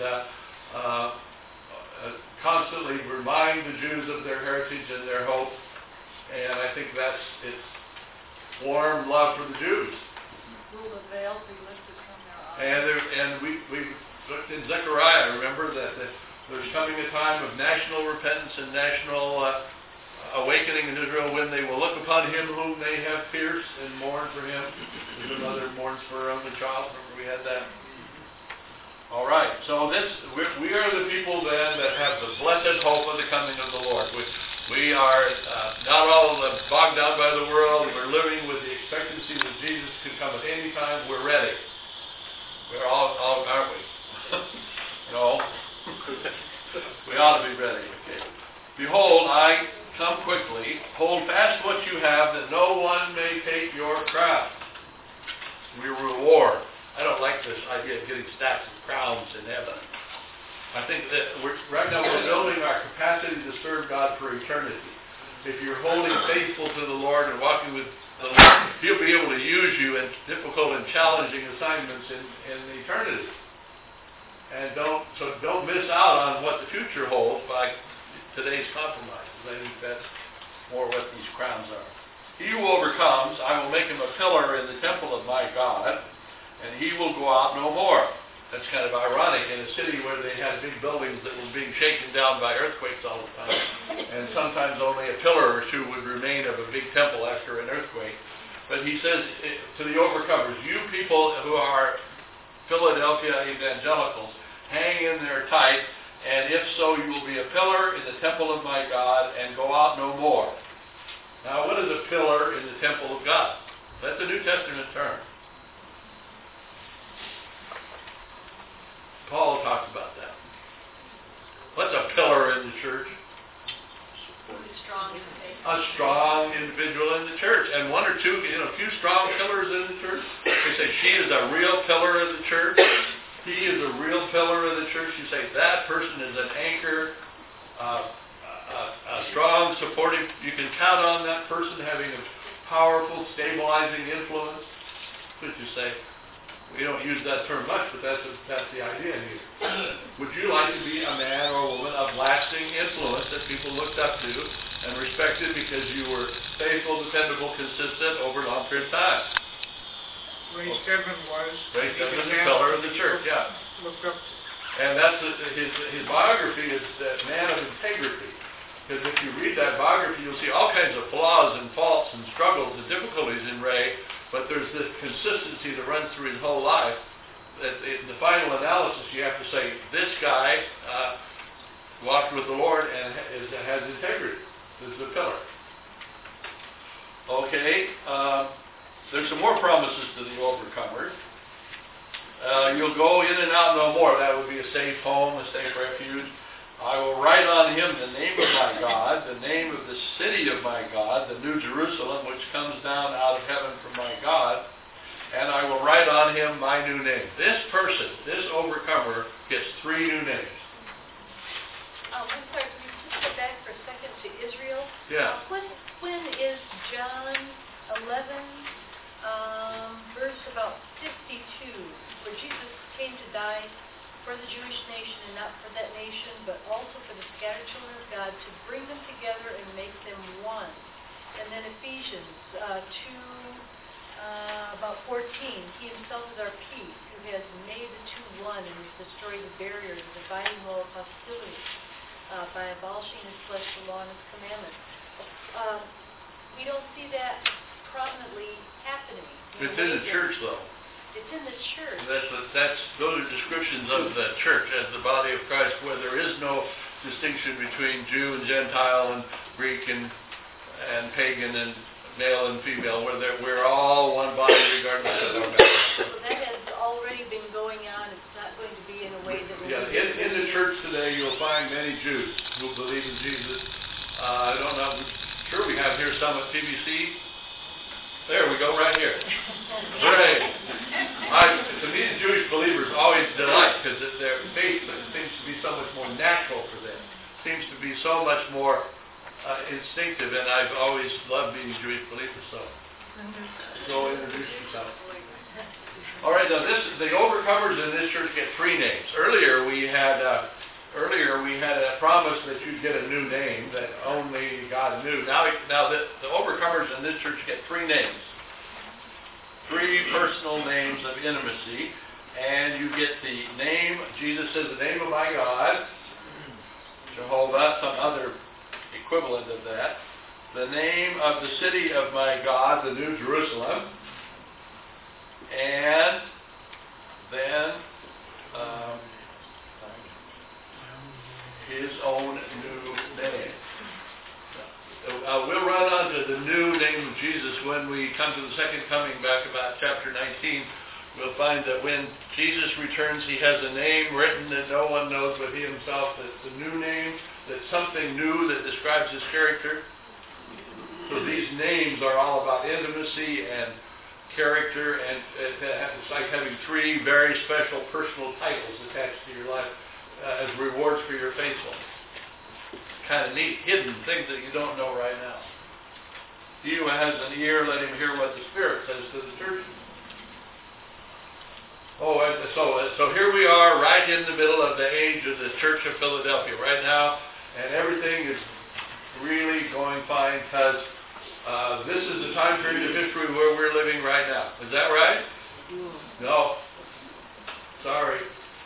constantly remind the Jews of their heritage and their hope. And I think it's warm love for the Jews. Will the veil be lifted from their eyes? And we looked in Zechariah, remember that there's coming a time of national repentance and national awakening in Israel when they will look upon Him whom they have pierced and mourn for Him as a mother mourns for her only child. Remember we had that? All right. So we are the people then that have the blessed hope of the coming of the Lord. We are not all bogged down by the world. We're living with the expectancy that Jesus could come at any time. We're ready. We're all aren't we? No. We ought to be ready. Okay. Behold, I come quickly. Hold fast what you have, that no one may take your crown. Your reward. I don't like this idea of getting stacks of crowns in heaven. I think that right now we're building our capacity to serve God for eternity. If you're holding faithful to the Lord and walking with the Lord, He'll be able to use you in difficult and challenging assignments in eternity. And don't miss out on what the future holds by today's compromises. I think that's more what these crowns are. He who overcomes, I will make him a pillar in the temple of my God, and he will go out no more. That's kind of ironic in a city where they had big buildings that were being shaken down by earthquakes all the time, and sometimes only a pillar or two would remain of a big temple after an earthquake. But he says to the overcomers, you people who are Philadelphia evangelicals, hang in there tight, and if so, you will be a pillar in the temple of my God and go out no more. Now, what is a pillar in the temple of God? That's a New Testament term. Paul talks about that. What's a pillar in the church? A strong individual in the church. And one or two, a few strong pillars in the church. They say she is a real pillar of the church. he is a real pillar of the church. You say that person is an anchor, a strong, supportive. You can count on that person having a powerful, stabilizing influence. Could you say? We don't use that term much, but that's the idea here. Would you like to be a man or a woman of lasting influence that people looked up to and respected because you were faithful, dependable, consistent over a long period of time? Ray Stedman was. Ray Stedman is the pillar of the church, yeah. Looked up to. And that's his biography is that man of integrity. Because if you read that biography, you'll see all kinds of flaws and faults and struggles and difficulties in Ray. But there's this consistency that runs through his whole life. That in the final analysis, you have to say, this guy walked with the Lord and has integrity. This is the pillar. Okay, there's some more promises to the overcomer. You'll go in and out no more. That would be a safe home, a safe refuge. I will write on him the name of my God, the name of the city of my God, the New Jerusalem, which comes down out of heaven from my God, and I will write on him my new name. This person, this overcomer, gets 3 new names. I'm sorry, can you just go back for a second to Israel? Yeah. When is John 11, verse about 52, where Jesus came to die for the Jewish nation, and not for that nation, but also for the scattered children of God, to bring them together and make them one. And then Ephesians 2, about 14, he himself is our peace, who has made the two one and has destroyed the barrier, the dividing wall of hostility, by abolishing his flesh, the law, and his commandments. We don't see that prominently happening. It's in the church, though. It's in the church. Those are descriptions of the church as the body of Christ, where there is no distinction between Jew and Gentile and Greek and pagan and male and female, where we're all one body regardless of our background. So that has already been going on. It's not going to be in a way that will in the church today, you'll find many Jews who believe in Jesus. I don't know. Sure, we have here some at PBC. There we go, right here. Hooray. To me, the Jewish believers always delight because their faith seems to be so much more natural for them. Seems to be so much more instinctive, and I've always loved being a Jewish believer, so go introduce yourself. All right, now the overcomers in this church get 3 names. Earlier we had a promise that you'd get a new name that only God knew. Now the overcomers in this church get 3 names. 3 personal names of intimacy. And you get the name, Jesus says, the name of my God, Jehovah, some other equivalent of that. The name of the city of my God, the New Jerusalem. And then his own new name. We'll run on to the new name of Jesus when we come to the second coming, back about chapter 19. We'll find that when Jesus returns, he has a name written that no one knows but he himself. That's the new name, that's something new that describes his character. So these names are all about intimacy and character, and it's like having 3 very special personal titles attached to your life as rewards for your faithfulness. Kind of neat, hidden things that you don't know right now. He who has an ear, let him hear what the Spirit says to the churches. Oh, and so here we are right in the middle of the age of the Church of Philadelphia right now, and everything is really going fine because this is the time period of history where we're living right now. Is that right? No. Sorry.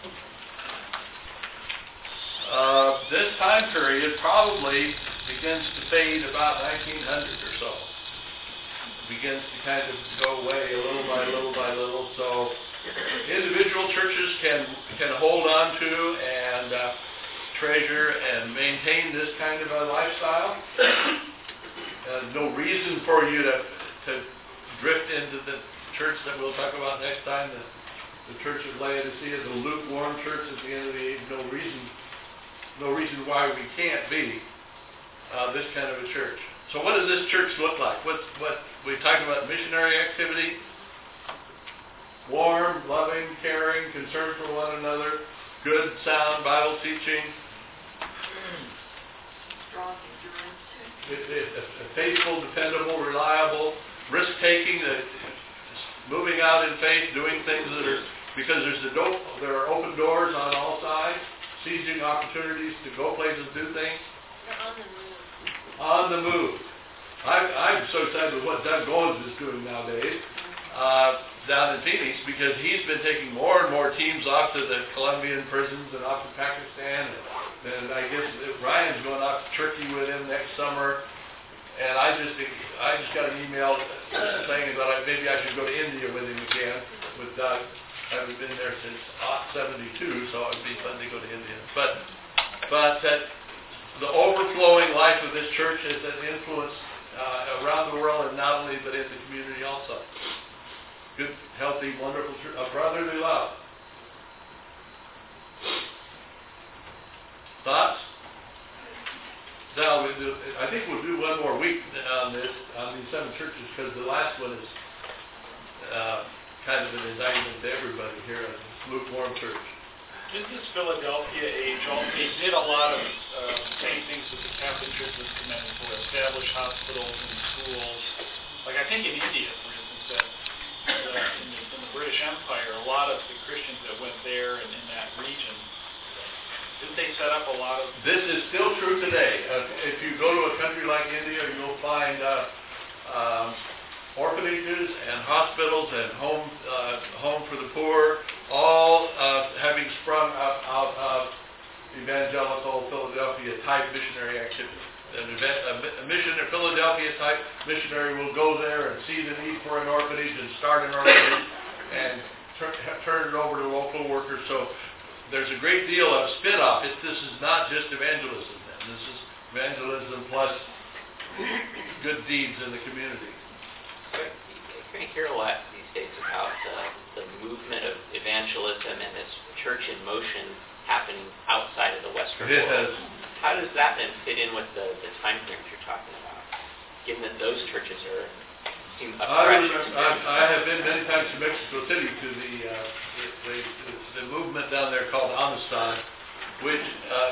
This time period probably begins to fade about 1900 or so. It begins to kind of go away little by little by little. So individual churches can hold on to and treasure and maintain this kind of a lifestyle. No reason for you to drift into the church that we'll talk about next time, the church of Laodicea, the lukewarm church at the end of the age. No reason why we can't be this kind of a church. So what does this church look like? What we talking about missionary activity? warm, loving, caring, concern for one another, good, sound Bible teaching, Strong endurance. faithful, dependable, reliable, risk-taking, moving out in faith, doing things that are, because there are open doors on all sides, seizing opportunities to go places, do things. They're on the move. On the move. I'm so excited with what Doug Goins is doing nowadays down in Phoenix, because he's been taking more and more teams off to the Colombian prisons and off to Pakistan, and I guess Ryan's going off to Turkey with him next summer. And I just got an email saying that maybe I should go to India with him again, with Doug. I haven't been there since '72, so it'd be fun to go to India. But the overflowing life of this church is an influence around the world, and not only, but in the community also. Good, healthy, wonderful, a brotherly love. Thoughts? Now, I think we'll do one more week on these 7 churches, because the last one is kind of an indictment to everybody here at lukewarm church. In this Philadelphia age, they did a lot of same things that the Catholic Church was commended for: establish hospitals and schools. Like I think in India, for instance, in the British Empire, a lot of the Christians that went there and in that region, didn't they set up a lot of... This is still true today. If you go to a country like India, you'll find orphanages and hospitals and home for the poor, all having sprung up out of evangelical Philadelphia type missionary activity. A Philadelphia type missionary will go there and see the need for an orphanage and start an orphanage and turn it over to local workers. So there's a great deal of spin-off. This is not just evangelism then. This is evangelism plus good deeds in the community. You're going to hear a lot these days about the movement of evangelism and this church in motion happening outside of the Western world. How does that then fit in with the time frames you're talking about, given that those churches seem afresh? I have been many times to Mexico City to the movement down there called Amistad, which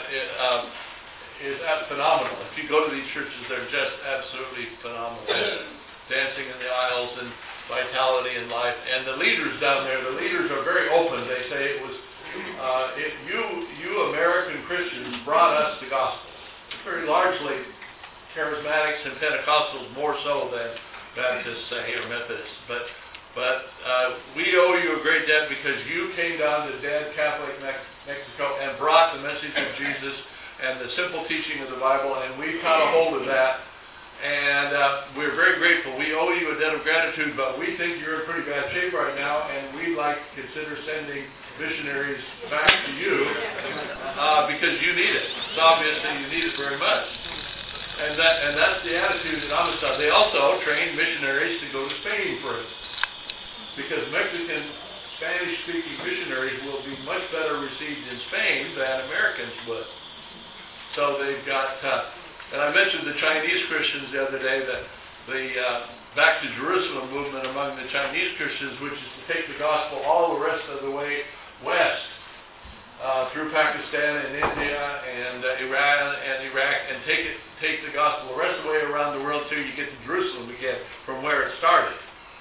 is phenomenal. If you go to these churches, they're just absolutely phenomenal. Dancing in the aisles and vitality in life. And the leaders down there, the leaders are very open. They say it was, you American Christians brought us the gospel. Very largely charismatics and Pentecostals, more so than Baptists, say, or Methodists. But we owe you a great debt because you came down to dead Catholic Mexico and brought the message of Jesus and the simple teaching of the Bible, and we've caught a hold of that. And we're very grateful. We owe you a debt of gratitude, but we think you're in pretty bad shape right now, and we'd like to consider sending missionaries back to you because you need it. It's obvious that you need it very much. And that's the attitude at Amistad. They also train missionaries to go to Spain, for instance, because Mexican Spanish-speaking missionaries will be much better received in Spain than Americans would. So they've got... and I mentioned the Chinese Christians the other day, that the Back to Jerusalem movement among the Chinese Christians, which is to take the gospel all the rest of the way west, through Pakistan and India and Iran and Iraq, and take the gospel the rest of the way around the world till you get to Jerusalem again, from where it started.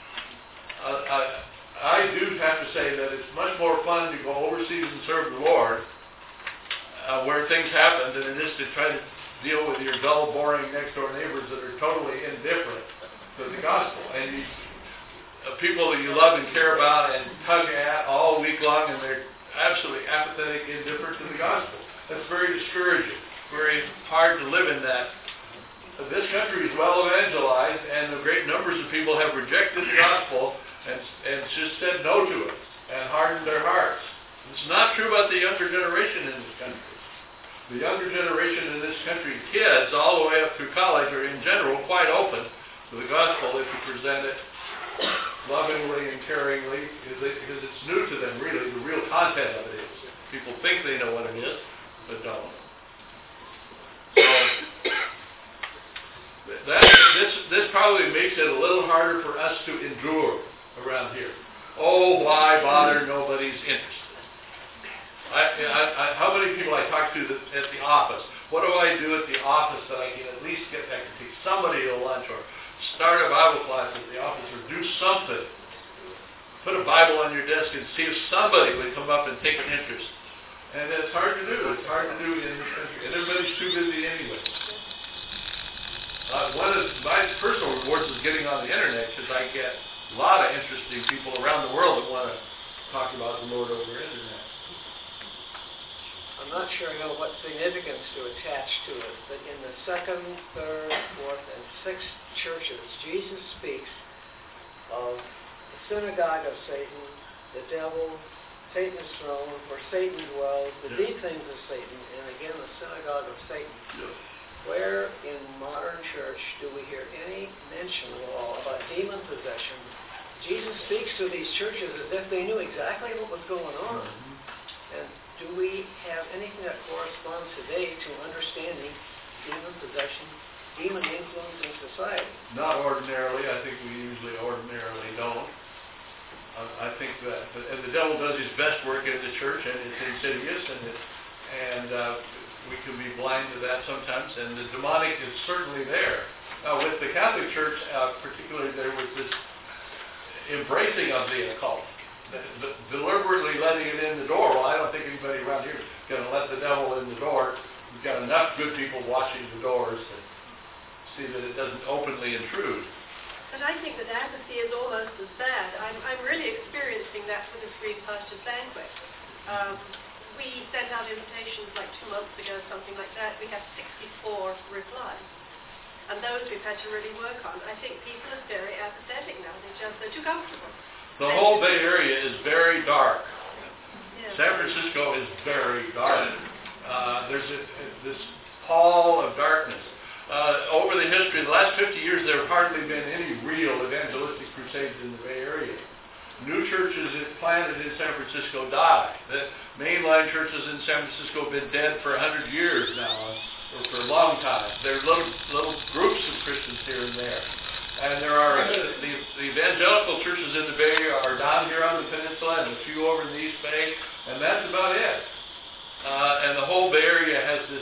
I do have to say that it's much more fun to go overseas and serve the Lord, where things happen, than it is to try to deal with your dull, boring next-door neighbors that are totally indifferent to the gospel. And people that you love and care about and tug at all week long, and they're absolutely apathetic, indifferent to the gospel. That's very discouraging, very hard to live in that. This country is well evangelized, and the great numbers of people have rejected the gospel and just said no to it and hardened their hearts. It's not true about the younger generation in this country. The younger generation in this country, kids all the way up through college, are in general quite open to the gospel if you present it lovingly and caringly, because it's new to them, really. The real content of it is. People think they know what it is, but don't. So this probably makes it a little harder for us to endure around here. Oh, why bother? Nobody's interested. How many people I talk to at the office? What do I do at the office that I can at least get back to take somebody to lunch or start a Bible class at the office or do something? Put a Bible on your desk and see if somebody would come up and take an interest. And it's hard to do. It's hard to do in this country. And everybody's too busy anyway. One of my personal rewards is getting on the internet because I get a lot of interesting people around the world that want to talk about the Lord over the internet. I'm not sure I know what significance to attach to it, but in the 2nd, 3rd, 4th, and 6th churches, Jesus speaks of the synagogue of Satan, the devil, Satan's throne, where Satan dwells, the deep things of Satan, and again the synagogue of Satan. Yeah. Where in modern church do we hear any mention at all about demon possession? Jesus speaks to these churches as if they knew exactly what was going on. And do we have anything that corresponds today to understanding demon possession, demon influence in society? Not ordinarily. I think we usually ordinarily don't. I think that, and the devil does his best work in the church, and it's insidious, and we can be blind to that sometimes, and the demonic is certainly there. Now, with the Catholic Church, particularly, there was this embracing of the occult, deliberately letting it in the door. Well, I don't think anybody around here is going to let the devil in the door. We've got enough good people watching the doors to see that it doesn't openly intrude. But I think that apathy is almost as bad. I'm really experiencing that with this Green Pastures Banquet. We sent out invitations like 2 months ago, something like that. We have 64 replies. And those we've had to really work on. I think people are very apathetic now. They're too comfortable. The whole Bay Area is very dark. Yeah. San Francisco is very dark. There's this pall of darkness. Over the history, the last 50 years, there have hardly been any real evangelistic crusades in the Bay Area. New churches planted in San Francisco die. The mainline churches in San Francisco have been dead for 100 years now, or for a long time. There are little groups of Christians here and there. And there are the evangelical churches in the Bay Area are down here on the peninsula and a few over in the East Bay, and that's about it. And the whole Bay Area has this,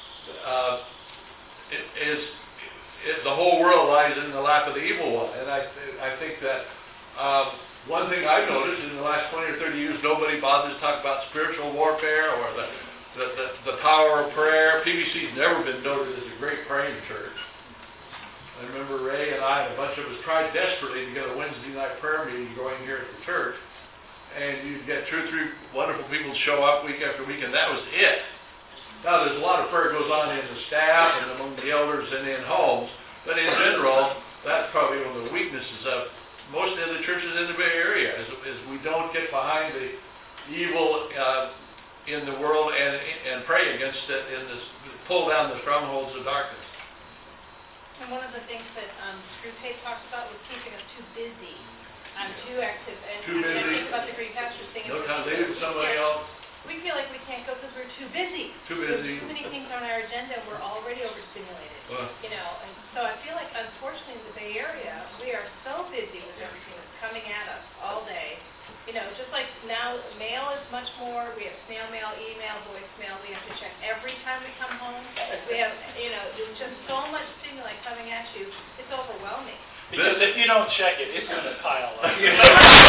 the whole world lies in the lap of the evil one. And I think that one thing I've noticed in the last 20 or 30 years, nobody bothers to talk about spiritual warfare or the power of prayer. PBC's never been noted as a great praying church. I remember Ray and I and a bunch of us tried desperately to get a Wednesday night prayer meeting going here at the church. And you'd get 2 or 3 wonderful people show up week after week, and that was it. Now, there's a lot of prayer goes on in the staff and among the elders and in homes, but in general, that's probably one of the weaknesses of most of the churches in the Bay Area, is we don't get behind the evil in the world and pray against it, pull down the strongholds of darkness. And one of the things that Screwtape talks about was keeping us too busy, too active. And Too busy. I think about the Green Pastures thing. No time to leave somebody else. We feel like we can't go because we're too busy. Too busy. There's too many things on our agenda, and we're already overstimulated. And so I feel like, unfortunately, in the Bay Area, we are so busy with everything that's coming at us all day. Just like now, mail is much more. We have snail mail, email, voicemail. We have to check every time we come home. We have, there's just so much stimuli coming at you. It's overwhelming. Because if you don't check it, it's going to pile up. What is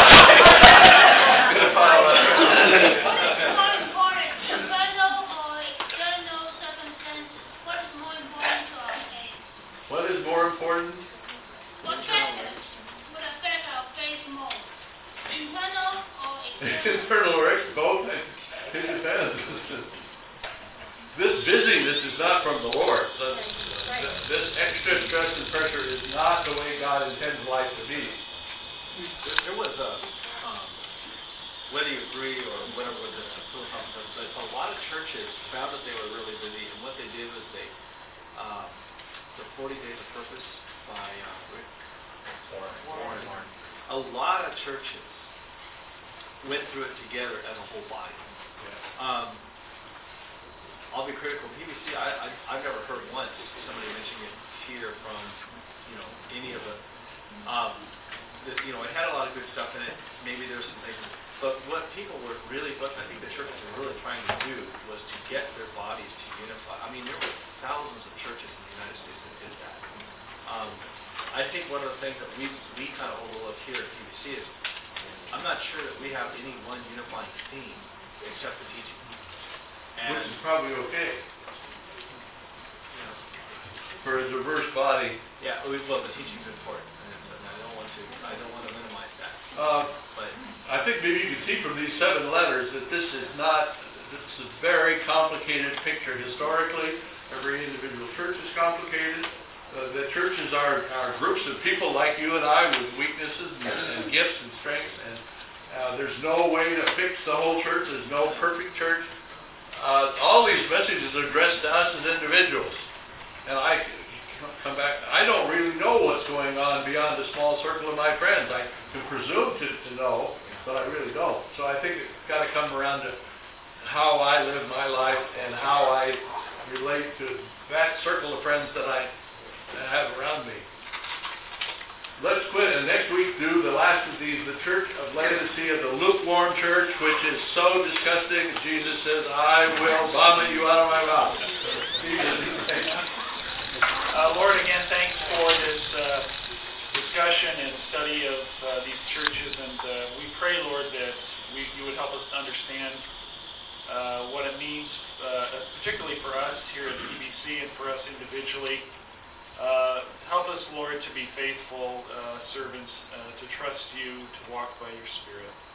more important, journal or external circumstances? What is more important to our faith? What is more important? What factors would affect our faith more? Internal or external? Internal or both. It depends. This busyness is not from the Lord. This extra stress and pressure is not the way God intends life to be. There was whether you agree or whatever with this philosophical, but a lot of churches found that they were really busy, and what they did was the 40 Days of Purpose by Rick Warren. A lot of churches went through it together as a whole body. I'll be critical. PBC, I've never heard once somebody mentioning it here from any of it. it had a lot of good stuff in it. Maybe there's some things, but what I think the churches were really trying to do was to get their bodies to unify. I mean, there were thousands of churches in the United States that did that. I think one of the things that we kind of overlook here at PBC is I'm not sure that we have any one unifying theme except for teaching. Which is probably okay. For a diverse body. Yeah, well, the teaching's important, and I don't want to minimize that. But I think maybe you can see from these 7 letters that this is a very complicated picture historically. Every individual church is complicated. The churches are groups of people like you and I with weaknesses and gifts and strengths, and there's no way to fix the whole church. There's no perfect church. All these messages are addressed to us as individuals. And I come back, I don't really know what's going on beyond the small circle of my friends. I can presume to know, but I really don't. So I think it's got to come around to how I live my life and how I relate to that circle of friends that I have around me. Let's quit and next week do the last of these, the Church of Laodicea, the lukewarm church, which is so disgusting. Jesus says, I will vomit you out of my mouth. Lord, again, thanks for this discussion and study of these churches, and we pray, Lord, that you would help us to understand what it means, particularly for us here at PBC and for us individually. Help us, Lord, to be faithful servants, to trust you, to walk by your Spirit.